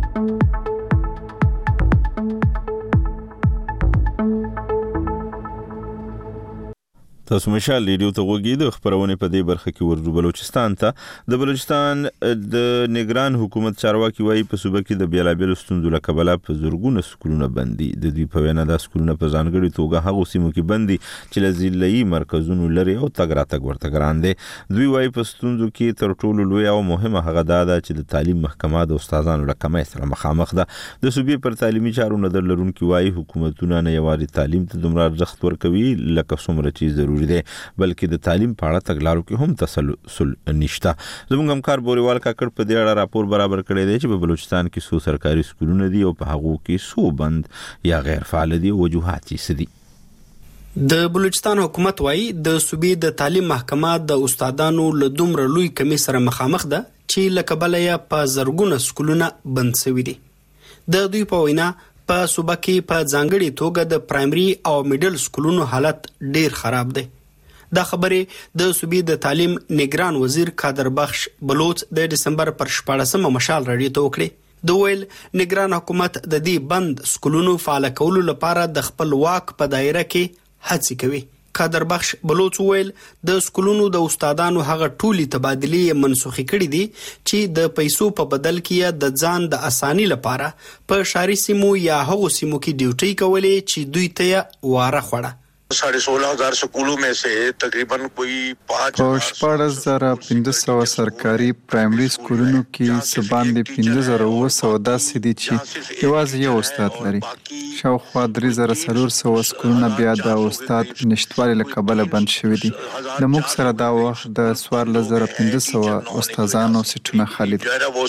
تاسو مشال ریډیو ته وګورئ. د خبرونه په دې برخه کې ورجو بلوچستان ته د بلوچستان د نگران حکومت چارواکي وایي په صوبه کې د بیلابل ستونزو له کبله په زورګونه سکولونه بندي. د دوی په وینا د سکولونه په ځانګړي توګه هغه سیمو کې بندي چې له ضلعي مرکزونو لري او تګ راتګ ورته ګران دي. دوی وایي په ستونزو کې تر ټولو لوی او مهمه هغه دا ده چې د تعلیم محکمه د استادانو له کمۍ سره مخامخ ده. د صوبې پر تعلیمي چارو نظر لرونکي وایي حکومتونه نه یوازې تعلیم ته دومره ارزښت ورکوي لکه څومره چې ضروري دی، بلکې د تعلیم په اړه تګلارو کې هم تسلسل نشته. زموږ همکار بوریوال کاکړ په دې اړه راپور برابر کړی دی چې په بلوچستان کې څو سرکاري سکولونه دي او په هغو کې څو بند یا غیر فعال دي. وجوهات یې څه دي؟ د بلوچستان حکومت وایي د صوبې د تعلیم محکمه د استادانو له دومره لوی کمی سره مخامخ ده چې له کبله یې په زرګونه سکولونه بند شوي دي. د دوی په وینا په صوبه کې په ځانګړي توګه د پرایمري او میډل سکولونو حالت ډیر خراب دی. دا خبرې د صوبې د تعلیم نگران وزیر قادر بخش بلوچ د دسمبر پر شپاړسمه مشال راډیو ته وکړې. د ویل نگران حکومت د دې بند سکولونو فعال کولو لپاره د خپل واک په دایره کې هڅې کوي. قادر بخش بلوچ ویل د سکولونو د استادانو هغه ټولي تبادلې منسوخي کړې دي چې د پیسو په بدل کې د ځان د اساني لپاره په شاري سیمو یا هغو سیمو کې ډیوټي کولې چې دوی ته واره خوړه. साढ़े सोलह हजार स्कूलों में से तकरीबन कोई पाँच شپږ زره پنځه سوه سرکاري پرایمري سکولونو کې سباندې پنځه زره اوه سوه داسې دي چې یوازې یو استاد لري. شاوخوا درې زره څلور سوه سکولونه بیا د استاد نشتوالي له کبله بند شوي دي. د موږ سره دا وخت د څوارلس زره پنځه سوه استادانو سیټونه خالي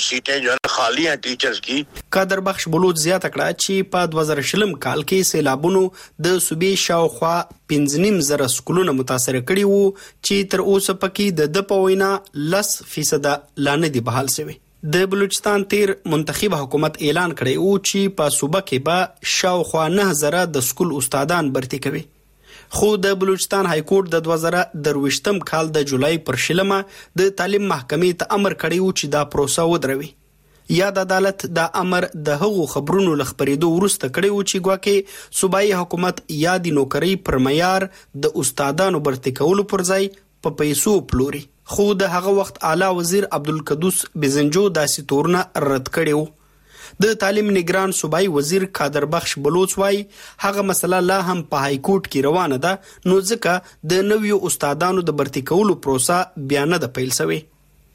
دي. قادر بخش بلوچ زیاته کړه چې په دوه زره شلم کال کې سیلابونو د صوبې شاوخوا پنځه نیم زره سکولونه متاثر کړي وو چې تر اوسه پکې د د په وینا لس فیصد لا نه دي بحال شوي. د بلوچستان تیر منتخب حکومت اعلان کړی وو چې په صوبه کې به شاوخوا نه زره د سکول استادان برتي کوي. خو د بلوچستان های کورټ د دوه زره درویشتم کال د جولای پر شلمه د تعلیم محکمې ته امر کړی وو چې دا پروسه ودروي. یاد عدالت دا امر د هغو خبرونو لخبرېدو وروسته کړی و چې ګواکې صوبایي حکومت یادې نوکرۍ پر معیار د استادانو برتي کولو پر ځای په پیسو پلوري. خو د هغه وخت اعلی وزیر عبدالقدوس بزنجو داسې تورونه رد کړي وو. د تعلیم نگران صوبایي وزیر قادر بخش بلوچ وایي هغه مسله لا هم په های کورټ کې روانه ده، نو ځکه د نویو استادانو د برتي کولو پروسه بیا نه ده پیل شوې.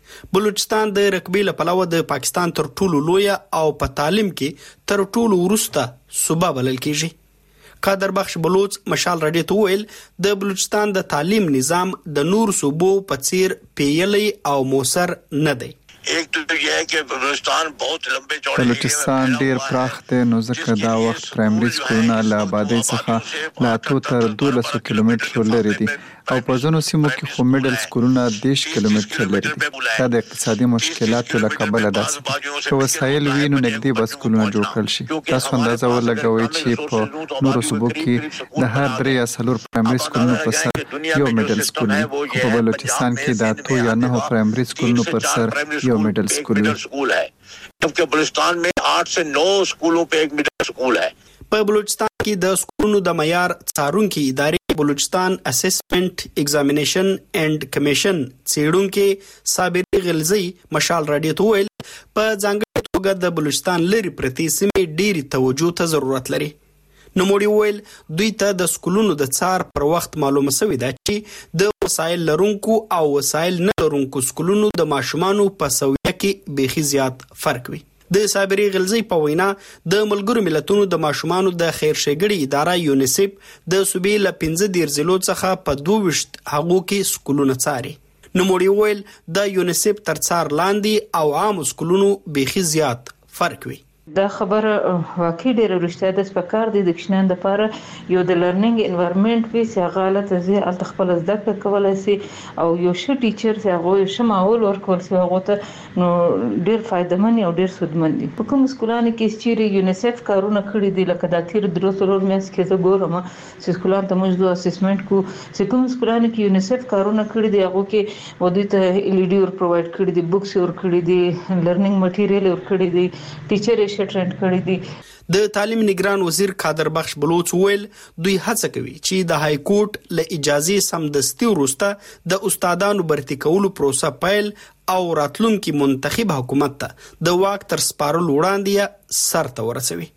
بلوچستان د رقبې له پلوه د پاکستان تر ټولو لویه او په تعلیم کې تر ټولو وروسته صوبه بلل کیږي. قادر بخش بلوچ مشال رادیو ته ویل د بلوچستان د تعلیم نظام د نور صوبو په څیر پیلي او موثر نه دی. ایک تو یہ ہے کہ بلوچستان بہت لمبے چوڑے بلوچستان ډیر پراخ دی، نو ځکه دا وخت پرایمري سکولونه له آبادۍ څخه له اتو تر دولسو کیلومترو لرې دي او په ځینو سیمو کې خو میډل سکولونه دېرش کیلومتره لري دي. دا د اقتصادي مشکلاتو له کبله داسې دي. که وسایل وي نو نږدې به سکولونه جوړ کړل شي. تاسو اندازه ولګوئ چې په نورو صوبو کې د هر درې یا څلور پرایمري سکولونو په سر یو میډل سکول وي، خو په بلوچستان کې د اتو یا نهو پرایمري سکولونو پر سر یو मिडिल स्कूल है, जबकि बलूचिस्तान में आठ से नौ स्कूलों पे एक मिडिल स्कूल है. په بلوچستان کې د سکولونو د معیار څارونکي ادارې بلوچستان اسسمنٹ ایگزامینیشن اینڈ کمیشن څېړونکي صابر غلزی مشال رادیو ته ویل په ځانګړې توګه د بلوچستان لري پرتې سیمې ډېری توجه ته ضرورت لري. نوموړي ویل دوی ته د سکولونو د څار پر وخت معلومه شوې ده چې د وسایل لرونکو او وسایل نه لرونکو سکولونو د ماشومانو په سویه کې بیخي زیات فرق وي. د صابري غلزی په وینا د ملګرو ملتونو د ماشومانو د خیر ښېګړې اداره یونیسف د صوبې له پنځه دېرش ضلعو څخه په دوه ویشت هغو کې سکولونه څاري. نوموړي ویل د یونیسف تر څار لاندې او عامو سکولونو بیخي زیات فرق وي. دا خبره واقعي ډېره وروسته د سپکار دي د کشنان لپاره یو د لرنینګ انوایرنمنت وي چې هغه حالت زی الته خپل زده کړه کولای شي او یو ښه ټیچر چې هغه یو ښه ماحول ورکول شي هغه ته نو ډېر فایدمن او ډېر سودمن دي. په کوم سکولانو کې چې یونیسف کارونه کړی دي لکه د تیر درو څلور میاشتې کې زه ګورم چې سکولانو ته موږ د اسسمنټ کو چې کوم سکولانو کې یونیسف کارونه کړی دي هغه کې ودی ته ال ای ډي ور پرووايډ کړی دي، بوکس ور کړی دي، لرنینګ مټیریال ور کړی دي، ټیچر ټرینډ کړی دي. د تعلیم نگران وزیر قادر بخش بلوچ ویل دوی هڅه کوي چې د های کورټ له اجازه سمدستي وروسته د استادانو برتي کولو پروسه پیل او راتلونکي منتخب حکومت ته د واک تر سپارلو وړاندې سرته ورسوي.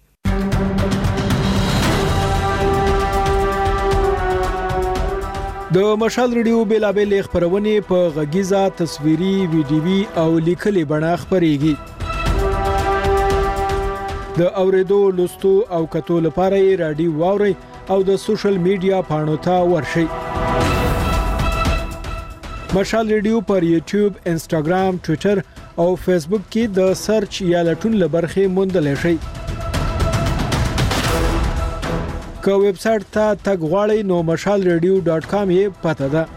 د مشال ریډیو بیلابل خبرونه په غږیزه تصویري ویډیوي او لیکلي بڼه خبريږي. د اوریدو لوستو او کتو لپاره رادیو واوري او د سوشل میډیا پاڼو ته ورشئ. مشال ریډیو پر یوټیوب، انسټاګرام، ټوئیټر او فیسبوک کې د سرچ یا لټون لبرخه موندل شي. که ویب سټ ته تګ غواړئ نو مشال ریډیو ډاټ کام یې پته ده.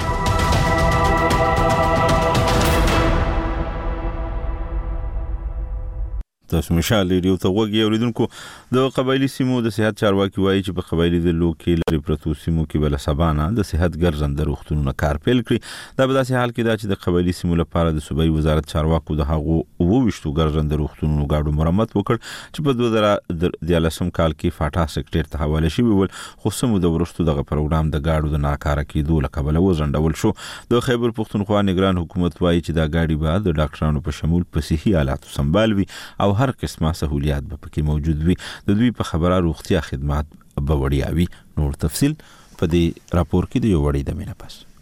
تاسو مشال ریډیو ته وګورئ. اوریدونکو د قبایلی سیمو د صحت چارواکي وایي چې په قبایلی ضلعو کې لري پرتو سیمو کې بل سبانه د صحت ګرځنده روغتونونو کار پیل کړی. دا په داسې حال کې دا چې د قبایلی سیمو لپاره د صوبایي وزارت چارواکو د هغو وويشتو ګرځنده روغتونونو غاډو مرمت وکړ چې په دوه زره دیارلسم کال کې فاټا سکرټر ته حواله شوی ول، خو سمو د ورستو دغه پروګرام د غاډو د ناکاره کېدو له کبله وزندول شو. د خیبر پختونخوا نگران حکومت وایي چې دا غاډي به د ډاکټرانو په شمول په صحي حالاتو سمبال وي او هر قسمه سہولیات به پکې موجود وي. د دوی په خبره روغتیا خدمات به وړیا وي. نور تفصيل په دې راپور کې دی یو وړي د مینه پاس.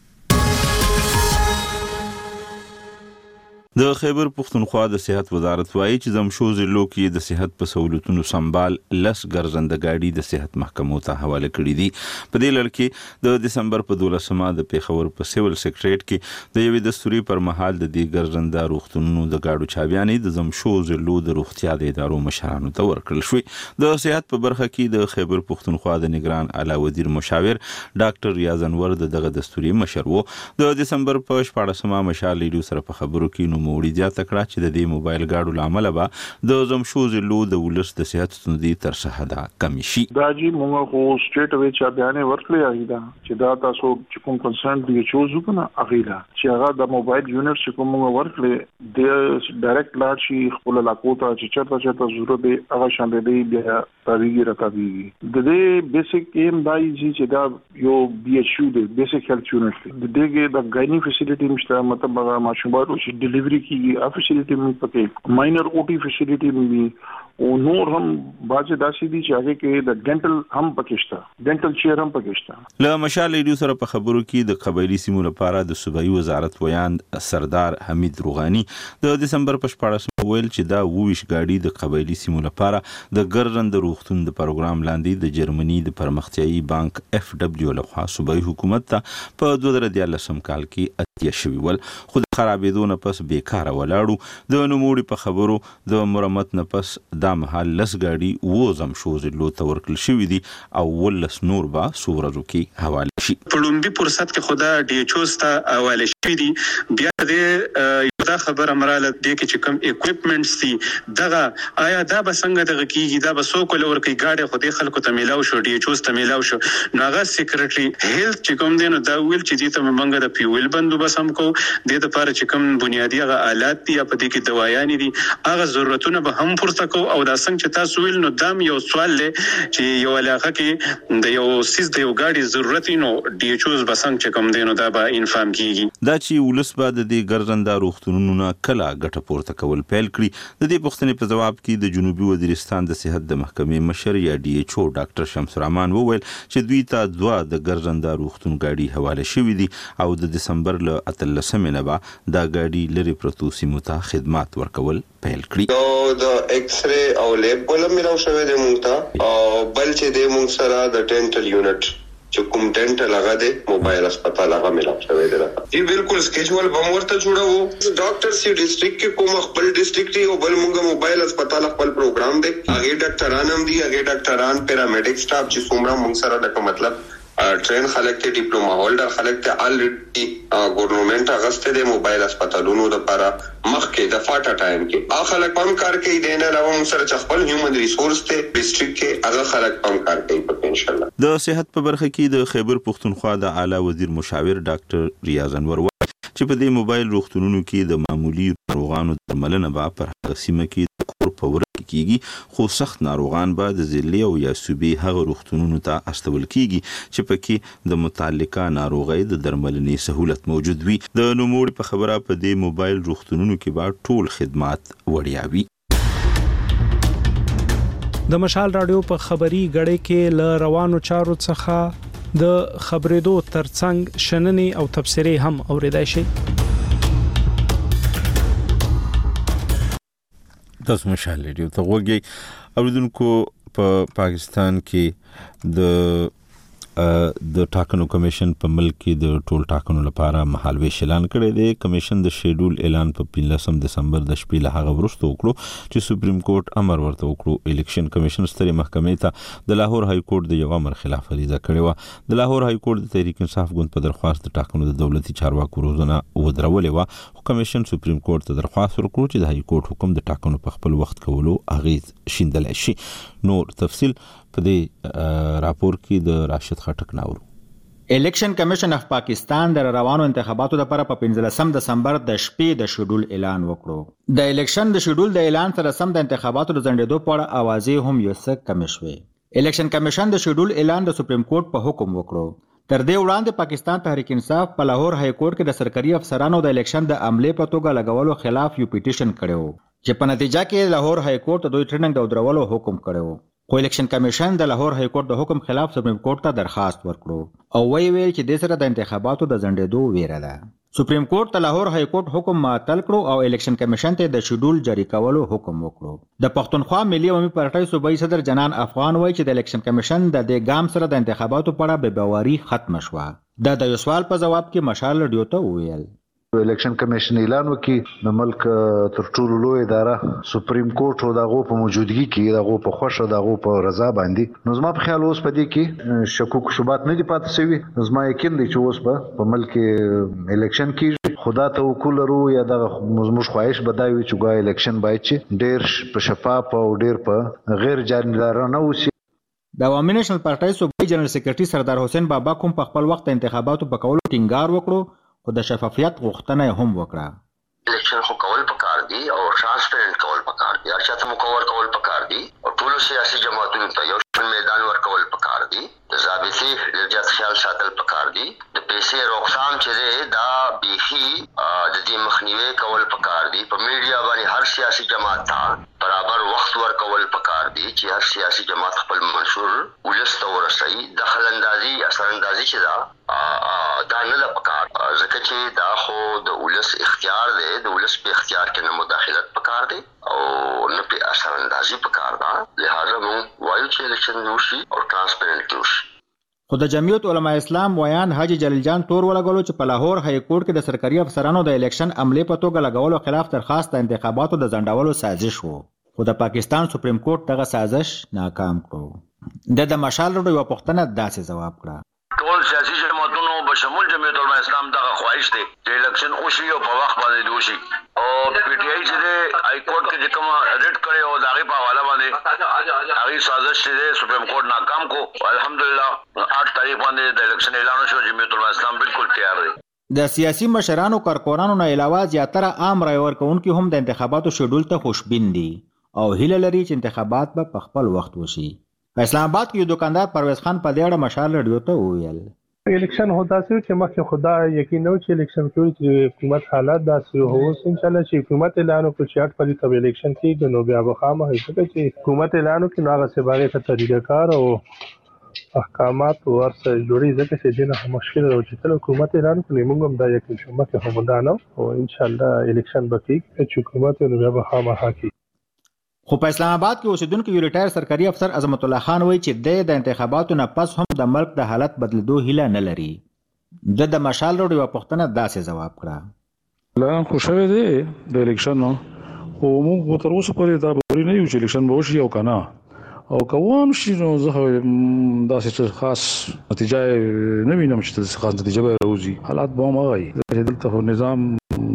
د خیبر پختونخوا د صحت وزارت وایي چې زمشو ضلعو کې د صحت په سہولتونو سمبال لس ګرځنده گاډي د صحت محکمو ته حواله کړې دي. په دې لړ کې د دسمبر په دولسمه د پیښور په سیول سیکریټریټ کې د یوې دستوري پر مهال د دې ګرځنده روغتونونو د گاډو چابیانې د زمشو ضلعو د روغتیا د ادارو مشرانو ته ورکړل شوې. د صحت په برخه کې د خیبر پختونخوا د نگران اعلی وزیر مشاور ډاکټر ریاض انور دغه دستوري مشر وو. د دسمبر په شپاړسمه مشال ریډیو سره په خبرو کې نو موړي زیاته کړه چې د دې موبایل گاډو لامل به د زمشو ضلعو د ولس د صحت ستونزې تر څه حده کم شي. دا جی موږ خو سټیټ وی چا بیان ورکړی ایدا چې دا تاسو چې کوم کنسرن دی چوزو کنه اغیلا چې هغه د موبایل یونټ چې کوم موږ ورکړی د ډایرکټ لاړ شي خپل علاقو ته چې چرته چرته ضرورت دی هغه شان دی بیا تاریخي راکاږي. د دې بیسیک ایم دای چې دا یو بي ایچ یو دی بیسیک هیلث یونټ دی. د دې د غاینی فیسیلیټي مشته مطلب هغه ماشومان چې ډیلیوري کی ا فیسیلیټي مې پکې ماینر او ټي فیسیلیټي مې او نور هم باج داسې دي چې هغه کې د ډنټل هم پکښتا ډنټل چیر هم پکښتا. له مشال ریډیو سره په خبرو کې د قبایلی سیمو لپاره د صوبایي وزارت ویان سردار حمید روغانی د دسمبر په شپاړسمه ویل چې دا وویش گاډي د قبایلی سیمو لپاره د ګررند روغتون د پروګرام لاندې د جرمني د پرمختیایي بانک اف دبليو لخوا صوبایي حکومت ته په دوه زره دیارلسم کال کې اتیا شوی ول، خو د خرابېدو نه پس بیکاره ولاړو. د نوموړي په خبرو د مرمت نه پس دا مهال لس گاډي ووزم شوزلو ته ورکړل شوي دي او ولس نور به څو ورځو کې حواله شي. په لومبي فرصت کې خدا ډي ایچ او ته حواله شوي دي. بیا د دا خبره مراله دې کې چې کوم اکوپمنټس دي دغه آیا دا به څنګه دغه کیږي، دا به څوک ولور کوي گاډي خو دې خلکو ته میلاو شو، ډي ایچ او ته میلاو شو. نو هغه سیکریټري هیلث چې کوم دی نو دا ویل چې دې ته موږ د پیول بندوبست هم کوو، دې لپاره چې کوم بنیادی هغه آلات دي په دې کې دوايانې دي هغه ضرورتونه به هم پورته کوو. او دا څنګه چې تاسو ویل نو دام یو سوال لې چې یو علاقه کې د یو سیس د یو گاډي ضرورت نو ډي ایچ او به څنګه چې کوم دی نو دا به انفارم کیږي. دا چې ولس به د دې ګرځنده روغتونونو نه کله ګټه پورته کول پیل کړي. د دې پوښتنې په جواب کې د جنوبي وزیرستان د صحت د محکمې مشر یا ډي ایچ او ډاکټر شمس رحمان وویل چې دوی ته دوه د ګرځنده روغتون گاډي حواله شوي دي او د دسمبر له اتلسمې نه به دا گاډي لري پرتو سیمو ته خدمات ورکول پیل کړي. نو د ایکس ری او لیب ولم ملاو شوی دی مونږ ته، او بل چې د مونږ سره د ډنټل یونټ چې کوم ډنټل هغه دی موبایل هسپتال هغه ملاو شوی دی. ای بالکل سکیجول به ورته جوړو. ډاکټر سی ډیسټریکټ کې کوم خپل ډیسټریکټ او بل مونږ موبایل هسپتال خپل پروګرام دی، هغه ډاکټران هم دي، هغه ډاکټران پیرامیډیک سټاف چې څومره مونږ سره د مطلب ټرین خلک ته ډیپلوما هولډر خلک ته الریډي ګورنمنت هغه د موبایل هسپتالونو لپاره مخکې د فاټا ټایم کې هغه خلک هم کار کوي. د نه علاوه موږ سره خپل هیومن ریسورس ته ډیسټریکټ کې هغه خلک هم کار کوي په ان شاء الله. د صحت په برخه کې د خیبر پښتونخوا د اعلی وزیر مشاور ډاکټر ریاض انور چې په دې موبایل روغتونونو کې د معمولی ناروغانو درملنه به پر هغه سیمه کې د کور په ور کېږي، خو سخت ناروغان به د ضلعي او یا صوبې هغه روغتونونو ته استول کېږي چې پکې د متعلقه ناروغۍ د درملنې سهولت موجود وي. د نوموړي په خبره په دې موبایل روغتونونو کې به ټول خدمات وړیا وي. د مشال رادیو په خبري غړې کې ل روانو چارو څخه د خبرېدو ترڅنګ شننې او تبصرې هم اوریدای شي. تاسو مشال رادیو ته وګورئ. اوریدونکو په پاکستان کې د د ټاکنو کمیشن په ملک کې د ټول ټاکنو لپاره مهالويش اعلان کړی دی. کمیشن د شیډول اعلان په پنځلسم دسمبر د شپې له هغه وروسته وکړو چې سپریم کورټ امر ورته وکړو. الیکشن کمیشن سترې محکمې ته د لاهور های کورټ د یو امر خلاف عریضه کړې و. د لاهور های کورټ د تحریک انصاف ګوند په درخواست د ټاکنو د دولتي چارواکو روزنه ودرولې و. کمیشن سپریم کورټ ته درخواست ورکړو چې د های کورټ حکم د ټاکنو په خپل وخت کولو اغیز شیندل شي. نور تفصیل په دې راپور کې د راشد خټک ناورو. الیکشن کمیشن اف پاکستان د روانو انتخاباتو لپاره په پنځلسم دسمبر د شپې د شیډول اعلان وکړو. د الیکشن د شیډول د اعلان سره سم د انتخاباتو د ځنډېدو په اړه اوازې هم یو څه کمې شوې. الیکشن کمیشن د شیډول اعلان د سپریم کورټ په حکم وکړو. تر دې وړاندې پاکستان تحریک انصاف په لاهور های کورټ کې د سرکاري افسرانو د الیکشن د عملې په توګه لګولو خلاف یو پیټیشن کړو چې په نتیجه کې لاهور های کورټ دوی ټریننګ د درولو حکم کړو. خو الیکشن کمیشن د لاهور های کورټ د حکم خلاف سپریم کورټ ته درخواست ورکړو او وی ویل چې د سره د انتخاباتو د ځنډېدو ویره ده. سپریم کورټ ته لاهور های کورټ حکم معطل کړو او الیکشن کمیشن ته د شیډول جاری کولو حکم وکړو. د پښتونخوا ملي عوامي پارټۍ صوبایي صدر جنان افغان وایي چې د الیکشن کمیشن د دې ګام سره د انتخاباتو په اړه بې باوري ختم شوه. د د یو سوال په جواب کې مشال رادیو ته وویل الیکشن کمیشن اعلان وکړي د ملک تر ټولو لوی اداره سپریم کورټ او دغه په موجودګي کې دغه په خوښه دغه په رضا باندې نو زما په خیال اوس په دې کې شکوک شوبات نه دي پاتې شوی. زما یقین دی چې اوس په ملک الیکشن کې خدا ته وکولرو یا دغه مزموش خواهش بداوي چې ګا الیکشن باید چې ډېر په شفاف او ډېر په غیر جانبدارانه وسی. د عوامي نېشنل پارټۍ صوبایي جنرال سیکریټري سردار حسین بابا کوم په خپل وخت انتخاباتو په کولو ټینګار وکړو خو د شفافیت غوښتنه هم وکړه. الیکشن خو کول پکار دي او ترانسپیرنٹ کول پکار دي، هر چاته مکور کول پکار دي او ټول سیاسي جماعتونو ته یو شان میدان ورکول پکار دي د ضابطې ډېر زیات خیال ساتل پکار دي د پیسې روکثام چې دی دا بیخي د دې مخنیوي کول پکار دي په میډیا باندې هر سیاسي جماعت ته برابر وخت ورکول پکار دي چې هر سیاسي جماعت خپل منشور ولس ته ورسوي دخل اندازي اثر اندازي چې دا دا نه ده پکار ځکه چې دا خو د ولس اختیار دی د ولس په اختیار کې نه مداخلت پکار دی او نه په اثر اندازي پکار ده لہذا موږ وایو چې الیکشن وشي او ترانسپیرنټ وشي. خو د جمعیت علما اسلام ویان حاجی جلیل جان تور ولګولو چې په لاهور های کورټ کې د سرکاري افسرانو د الیکشن عملې په توګه لګولو خلاف درخواست د انتخاباتو د ځنډولو سازش وو خو د پاکستان سپریم کورټ دغه سازش ناکام کړو. د د مشال روډ یو پښتنه داسې جواب کړه ټول سیاسي جماعتونو بشمول جمعیت علما اسلام دغه خواهش دی چې الیکشن وشي او په وخت باندې وشي او پی ټی آی چې د های کورټ کې کوم ریټ کړي او دغه په حواله باندې هغه سازش چې سپریم کورټ ناکام کو الحمدلله آٹھ تاریخ باندې د الیکشن اعلان شو جمعیت علما اسلام بالکل تیار دی. د سیاسي مشرانو کارکونانو نه علاوه زیاتره عام رای ورکوونکي هم د انتخاباتو شیډول ته خوشبین دي او هیله لري چې انتخابات به په خپل وخت وشي. په اسلام آباد کې یو دکاندار پرویز خان په دې اړه مشال رادیو ته وویل الیکشن هو داسې چې مخکې خدا یقین نو چې الیکشن کې چې حکومت حالات داسې هو ان شاء الله چې حکومت اعلان وکړي چې اټ پرې ته الیکشن کې نو بیا به خامه هي چې حکومت اعلان وکړي نو هغه څه باندې ته طریقه کار او احکامات ورسره جوړي ځکه چې دغه مشکل او چې حکومت اعلان کړي موږ هم دا یقین شو مکه هم دا نو او ان شاء الله الیکشن به کې چې حکومت نو بیا به خامه حقي. خو په اسلام آباد کې اوسیدونکو یو ریټایر سرکاري افسر عظمت الله خان وایي چې د انتخاباتو نه پس هم د ملک د حالت بدلېدو هیله نه لري. د د مشال روډ یو پښتنه داسې جواب کړه لا خو شوه دی د الیکشن نو خو موږ تر اوسه پورې دا بوري نه یو چې الیکشن به وشي او کنه او کوم شي نو زه داسې خاص نتیجه نه وینم چې خاص نتیجه به راوځي حالات به هم هغه وي دلته نظام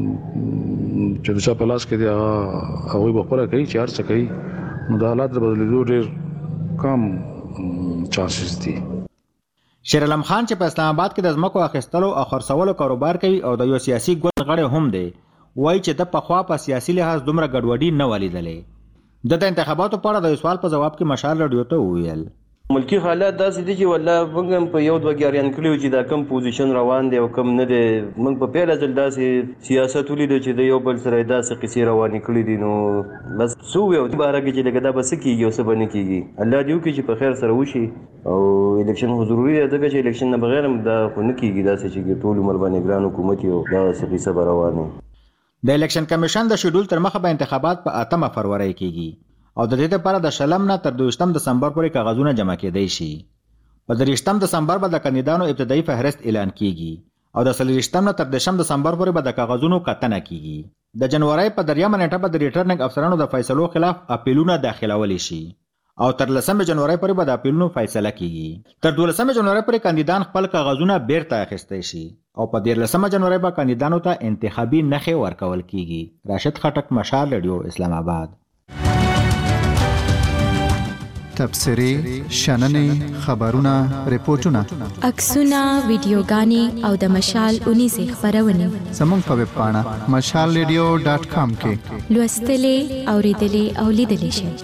چې د چا په لاس کې دی هغه به خپله کوي چې هر څه کوي نو د حالات د بدلېدو ډېر کم چانسز دي. شیر علم خان چې په اسلام آباد کې د ځمکو اخیستلو او خرڅولو کاروبار کوي او د یو سیاسي ګوند غړی هم دی وایي چې د پخوا په سیاسي لحاظ دومره ګډوډي نه ولیدلې. د انتخاباتو په اړه د یو سوال په جواب کې مشال رادیو ته وویل ملکی حالات داسې دي چې والله موږ هم په یو دوه ګاریان کړیو چې دا کم پوزیشن روان دی او کم نه دی موږ په پیله ځل داسې سیاست ولیدو چې د یو بل سره داسې قصې روانې کړي دي نو بس څه ووایو باره کې چې لکه دا به څه کېږي او څه به نه کېږي الله دې وکړي چې په خیر سره وشي او الیکشن خو ضروري دی ځکه چې الیکشن نه بغیر هم دا خو نه کېږي داسې چې ټول عمر باندې ګران حکومت یو داسې قصه به روانې. د الیکشن کمیشن د شیډول تر مخه به انتخابات په اتمه فروری کېږي او د دې لپاره د شلم نه تر دویشتم دسمبر پورې کاغذونه جمع کېدای شي. په دریشتم دسمبر به د کاندیدانو ابتدایي فهرست اعلان کیږي او د څلوېښتم نه تر دشم دسمبر پورې به د کاغذونو کتنه کیږي. د جنوري په دریمه نیټه به د ریټرنینګ افسرانو د فیصلو خلاف اپیلونه داخلولی شي او تر لسمه جنوري پورې به د اپیلونو فیصله کیږي. تر دولسمه جنوري پورې کاندیدان خپل کاغذونه بیرته اخیستی شي او په دیارلسمه جنوري به کاندیدانو ته انتخابي نښې ورکول کیږي. راشد خټک، مشال رادیو، اسلام آباد. تبصرې، شننې، خبرونه، ریپورتونه، عکسونه، ویډیوګانې او د مشال اونیزې خپرونې زموږ په ویب پاڼه مشال ریډیو ډاټ کام کې لوستلې، اوریدلې او لیدلې شئ.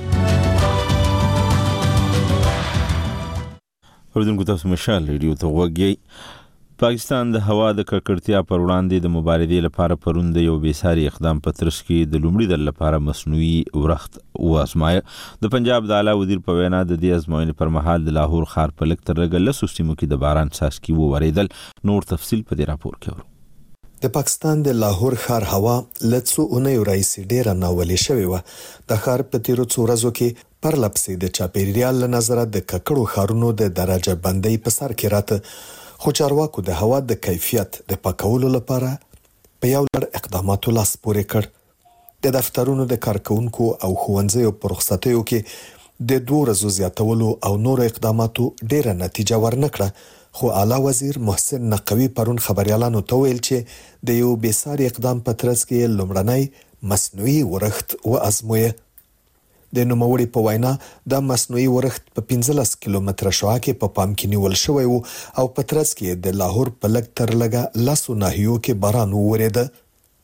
اوریدونکو تاسو مشال ریډیو ته غوږ. پاکستان د هوا د ککړتیا پر وړاندې د مبارزې لپاره پرون د یو بېساري اقدام په ترڅ کې د لومړي ځل لپاره مصنوعي ورښت وازمایه. د پنجاب د اعلی وزیر په وینا د دې ازموینې پر مهال د لاهور ښار په لږ تر لږه لسو سیمو کې د باران څاڅکي وورېدل. نور تفصیل په دې راپور کې ورو. د پاکستان د لاهور ښار هوا له څو اونیو راهیسې ډېره ناولې شوې وه. د ښار په تیرو څو ورځو کې پرله پسې د چاپېریال له نظره د ککړو ښارونو د درجه بندۍ په سر کې راته، خو چارواکو د هوا د کیفیت د پاکولو لپاره په یو لړ اقداماتو لاس پورې کړ. د دفترونو د کارکونکو او ښوونځیو په رخصتیو کې د دوه ورځو زیاتولو او نور اقداماتو ډېره نتیجه ورنکړه. خو اعلی وزیر محسن نقوي پرون خبريالانو ته ویل چې د یو بېساري اقدام په ترڅ کې لومړنی مصنوعي ورښت وازمویه. د نوموړي په وینا د مصنوعي ورښت په پنځلس کیلومتره شعاع کې په پام کې نیول شوی و او په ترڅ کې د لاهور په لږ تر لږه لسو ناحیو کې باران وورېده.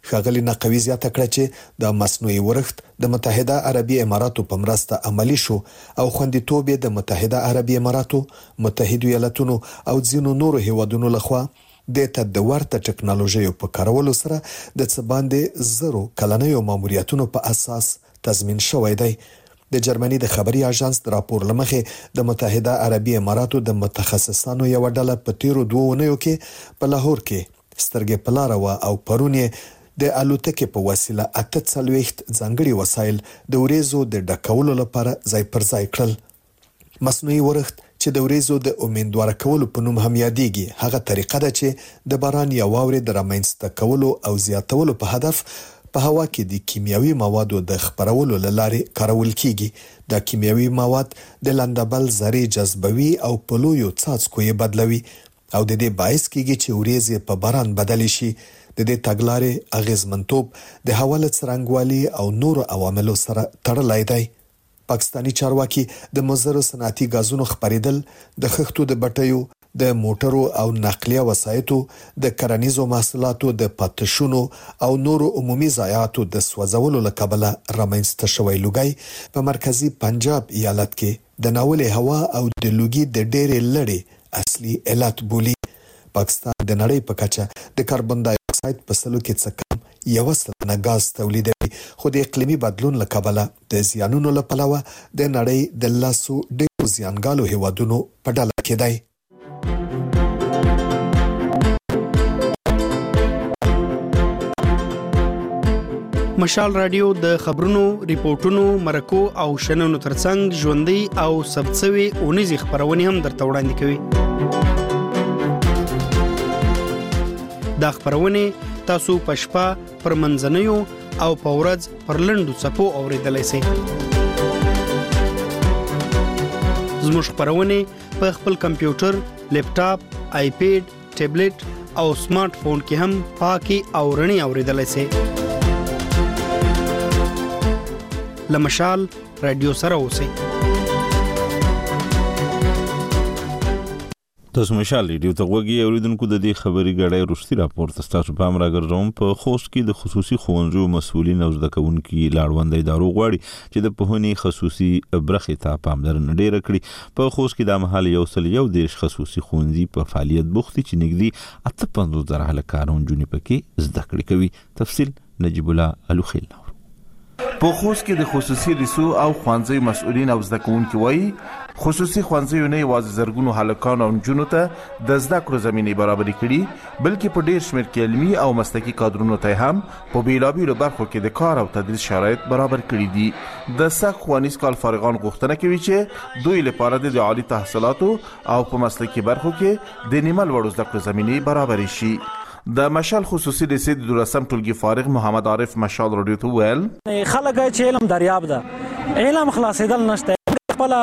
ښاغلي نقوي زیاته کړه چې د مصنوعي ورښت د متحده عربي اماراتو په مرسته عملی شو او خوندیتوب یې د متحده عربي اماراتو، متحده ایالتونو او ځینو نورو هیوادونو لخوا د ته د ورته ټکنالوژیو په کارولو سره د څه باندې زرو کلنیو ماموریتونو په اساس تضمین شوی دی. د جرمني د خبري اژانس د راپور لمخې د متحده عربي اماراتو د متخصصانو یو ډله په تیرو دوه اونیو کې په لاهور کې سترګې په لاره وه او پرون یې د الوتکې په وسیله اته څلوېښت ځانګړي وسایل د وریځو د ډکولو لپاره ځای پر ځای کړل. مصنوعي ورښت چې د وریځو د امیندواره کولو په نوم هم یادېږي هغه طریقه ده چې د باران یا واورې د رامنځته کولو او زیاتولو په هدف په هوا کې د کیمیاوي موادو د خپرولو له لارې کارول کیږي. دا کیمیاوي مواد د لندبل ذرې جذبوي او په لویو څاڅکو یې بدلوي او د دې باعث کیږي چې وریځې په باران بدلې شي. د دې تګلارې اغیزمنتوب د هوا له څرنګوالي او نورو عواملو سره تړلی دی. پاکستانی چارواکي د مضرو صنعتي غازونو خپرېدل، د خښتو د بټیو، د موټرو او نقلیه وسایطو، د کرنیزو محصولاتو د پاتشونو او نورو عمومي ضایعاتو د سوځولو له کبله رامنځته شوی لوګی په مرکزي پنجاب ایالت کې د ناولې هوا او د لوګي د ډېرې لړې اصلي علت بولي. پاکستان د نړۍ په کچه د کاربن ډای اکساید په سلو کې څه کم یوه سلنه غاز تولیدوي، خو د اقلیمي بدلون له کبله د زیانونو له پلوه د نړۍ د لسو ډېرو زیانګالو هیوادونو په ډله کې دی. مشال رادیو د خبرونو، ریپورتونو، مرکو او شننو ترڅنګ ژوندۍ او ثبت شوي اونیزې خپرونې هم درته وړاندې کوي. دا خبرونه تاسو په شپه پر منځنیو او په ورځ پر لنډو څپو اوریدلای شئ. زموږ خبرونه په خپل کمپیوټر، لیپټاپ، آیپیډ، ټابلیټ او سمارټ فون کې هم پاکي او رڼي اوریدلای شئ. لمشال رادیو سره اوسئ. تاسو مشال ریډیو ته وګورئ. اوریدونکو د دې خبري غړې روشتي راپور تاسو په امر راګرځوم. په خوست کې د خصوصي ښوونځیو مسؤلین او زده کوونکي لاړوند ادارو غواړي چې د پوهنې خصوصي برخې ته پاملرنه ډیره کړي. په خوست کې د مهال یو سل یو دیش خصوصي ښوونځي په فعالیت بوختي چې نږدې اته پنځوس زره هلکان جونې پکې زده کړې کوي. تفصیل نجیب الله الوخیل. په خوست کې د خصوصي لیسو او ښوونځي مسؤلین او زده کوونکي وایي خصوصي ښوونځي نه یوازې زرګونو هلکان او نجونو ته د زده کړو زمینې برابرې کړي، بلکې په ډیر شمېر کې علمي او مسلکي کادرونو ته هم په بیلابیلو برخو کې د کار او تدریس شرایط برابر کړي دي. د سږ ښوونیز کال فارغان غوښتنه کوي چې دوی لپاره د عالي تحصیلاتو او په مسلکي برخو کې د نیمه لوړو زده کړو زمینې برابرې شي. د مشال خصوصي لیسې د دولسم ټولګي فارغ محمد عارف مشال رادیو ته ویل خلک چې علم دریاب ده، علم خلاصېدل نشته. خپل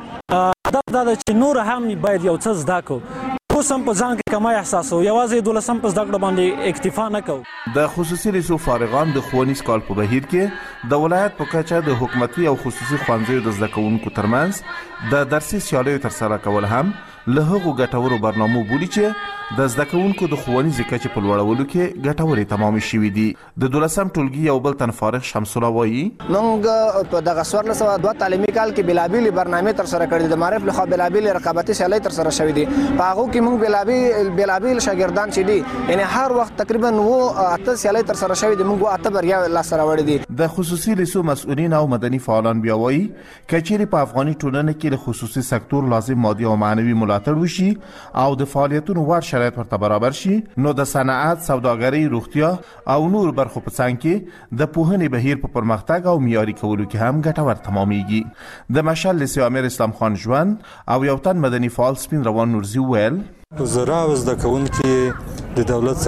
هدف دا ده چې نور هم باید یو څه زده کړو. اوس هم په ځان کې کمای احساسو، یوازې دولسم په زده کړو باندې اکتفا نه کوو. د خصوصي لیسو فارغان د ښوونیز کال په بهیر کې د ولایت په کچه د حکومتي او خصوصي ښوونځیو د زده کوونکو ترمنځ د درسي سیالیو ترسره کول هم له هغو ګټورو برنامو بولي چې د زده کوونکو د ښوونیزې کچې په لوړولو کې ګټورې تمامې شوي دي. د دولسم ټولګي یو بل تن فارغ شمس الله وایي موږ په دغه څوارلس سوه دوه تعلیمي کال کې بېلابېلې برنامې ترسره کړي دي. د معرف لخوا بېلابېلې رقابتي سیالۍ ترسره شوي دي. په هغو کې موږ بېلابېل بېلابېل شاګردان چې دي یعنې هر وخت تقریبا اووه اته سیالۍ ترسره شوي دي. موږ اته بریاوې لاسته راوړي دي. د خصوصي لیسو مسؤلین او مدني فعالان بیا وایي که چیرې په افغاني ټولنه کې له خصوصي سکتور لازم مادي او معنوي ملاتړ وشي او د فعالیتونو وړ شرایط ورته برابر شي، نو د صنعت، سوداګرۍ، روغتیا او نور برخو په څنګ کې د پوهنې بهیر په پرمختګ او معیاري کولو کې هم ګټور تمامېږي. د مشال لیسې امیر اسلام خان ژوند او یو تن مدني فعال سپین روان نورزي ویل زراع او زده کوونکي د دولت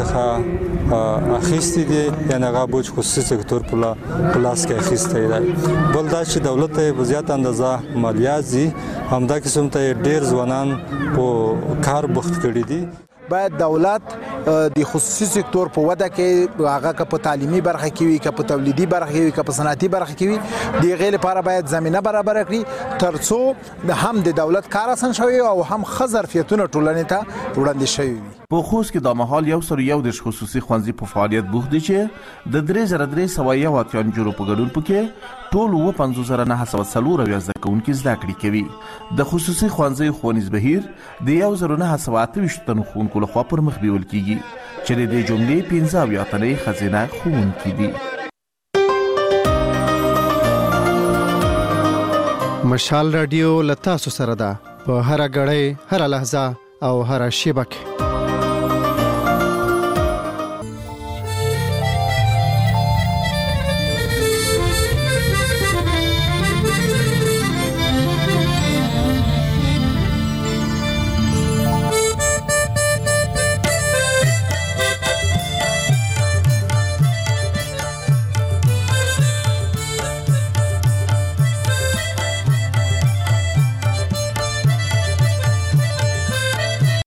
څخه اخیستي دي، یعنې هغه بوج خصوصي سکتور په لاس کې اخیستی دی. بل دا چې دولت ته په زیاته اندازه مالیات ځي، همدا قسم ته ډېر ځوانان په کار بوخت کړي دي. باید دولت د خصوصي سکتور په وده کې هغه که په تعلیمي برخه کې وي، که په تولیدي برخه کې وي، که په صنعتي برخه کې وي، د هغې لپاره باید زمینه برابره کړي تر څو هم د دولت کار اسان شوی او هم ښه ظرفیتونه ټولنې ته وړاندې شوي وي. په خوست کې د مهال یو سر یو د خصوصي ښوونځي په فعالیت بوخت دي چې د درې زره درې سوه یو اتیا نجونو په ګډون پکې ټول اووه پنځوس زره نهه سوه څلور اویا زده کوونکي زده کړې کوي. د خصوصي ښوونځیو ښوونیز بهیر د یو زر نهه سوه اته ویشت تنو ښوونکو لخوا پر مخ بیول کیږي چې د دې جملې پنځه اویا تنه یې ښځینه ښوونکي دي. مشال رادیو له تاسو سره ده په هره غړۍ هره لحظه او هره شیبه کې.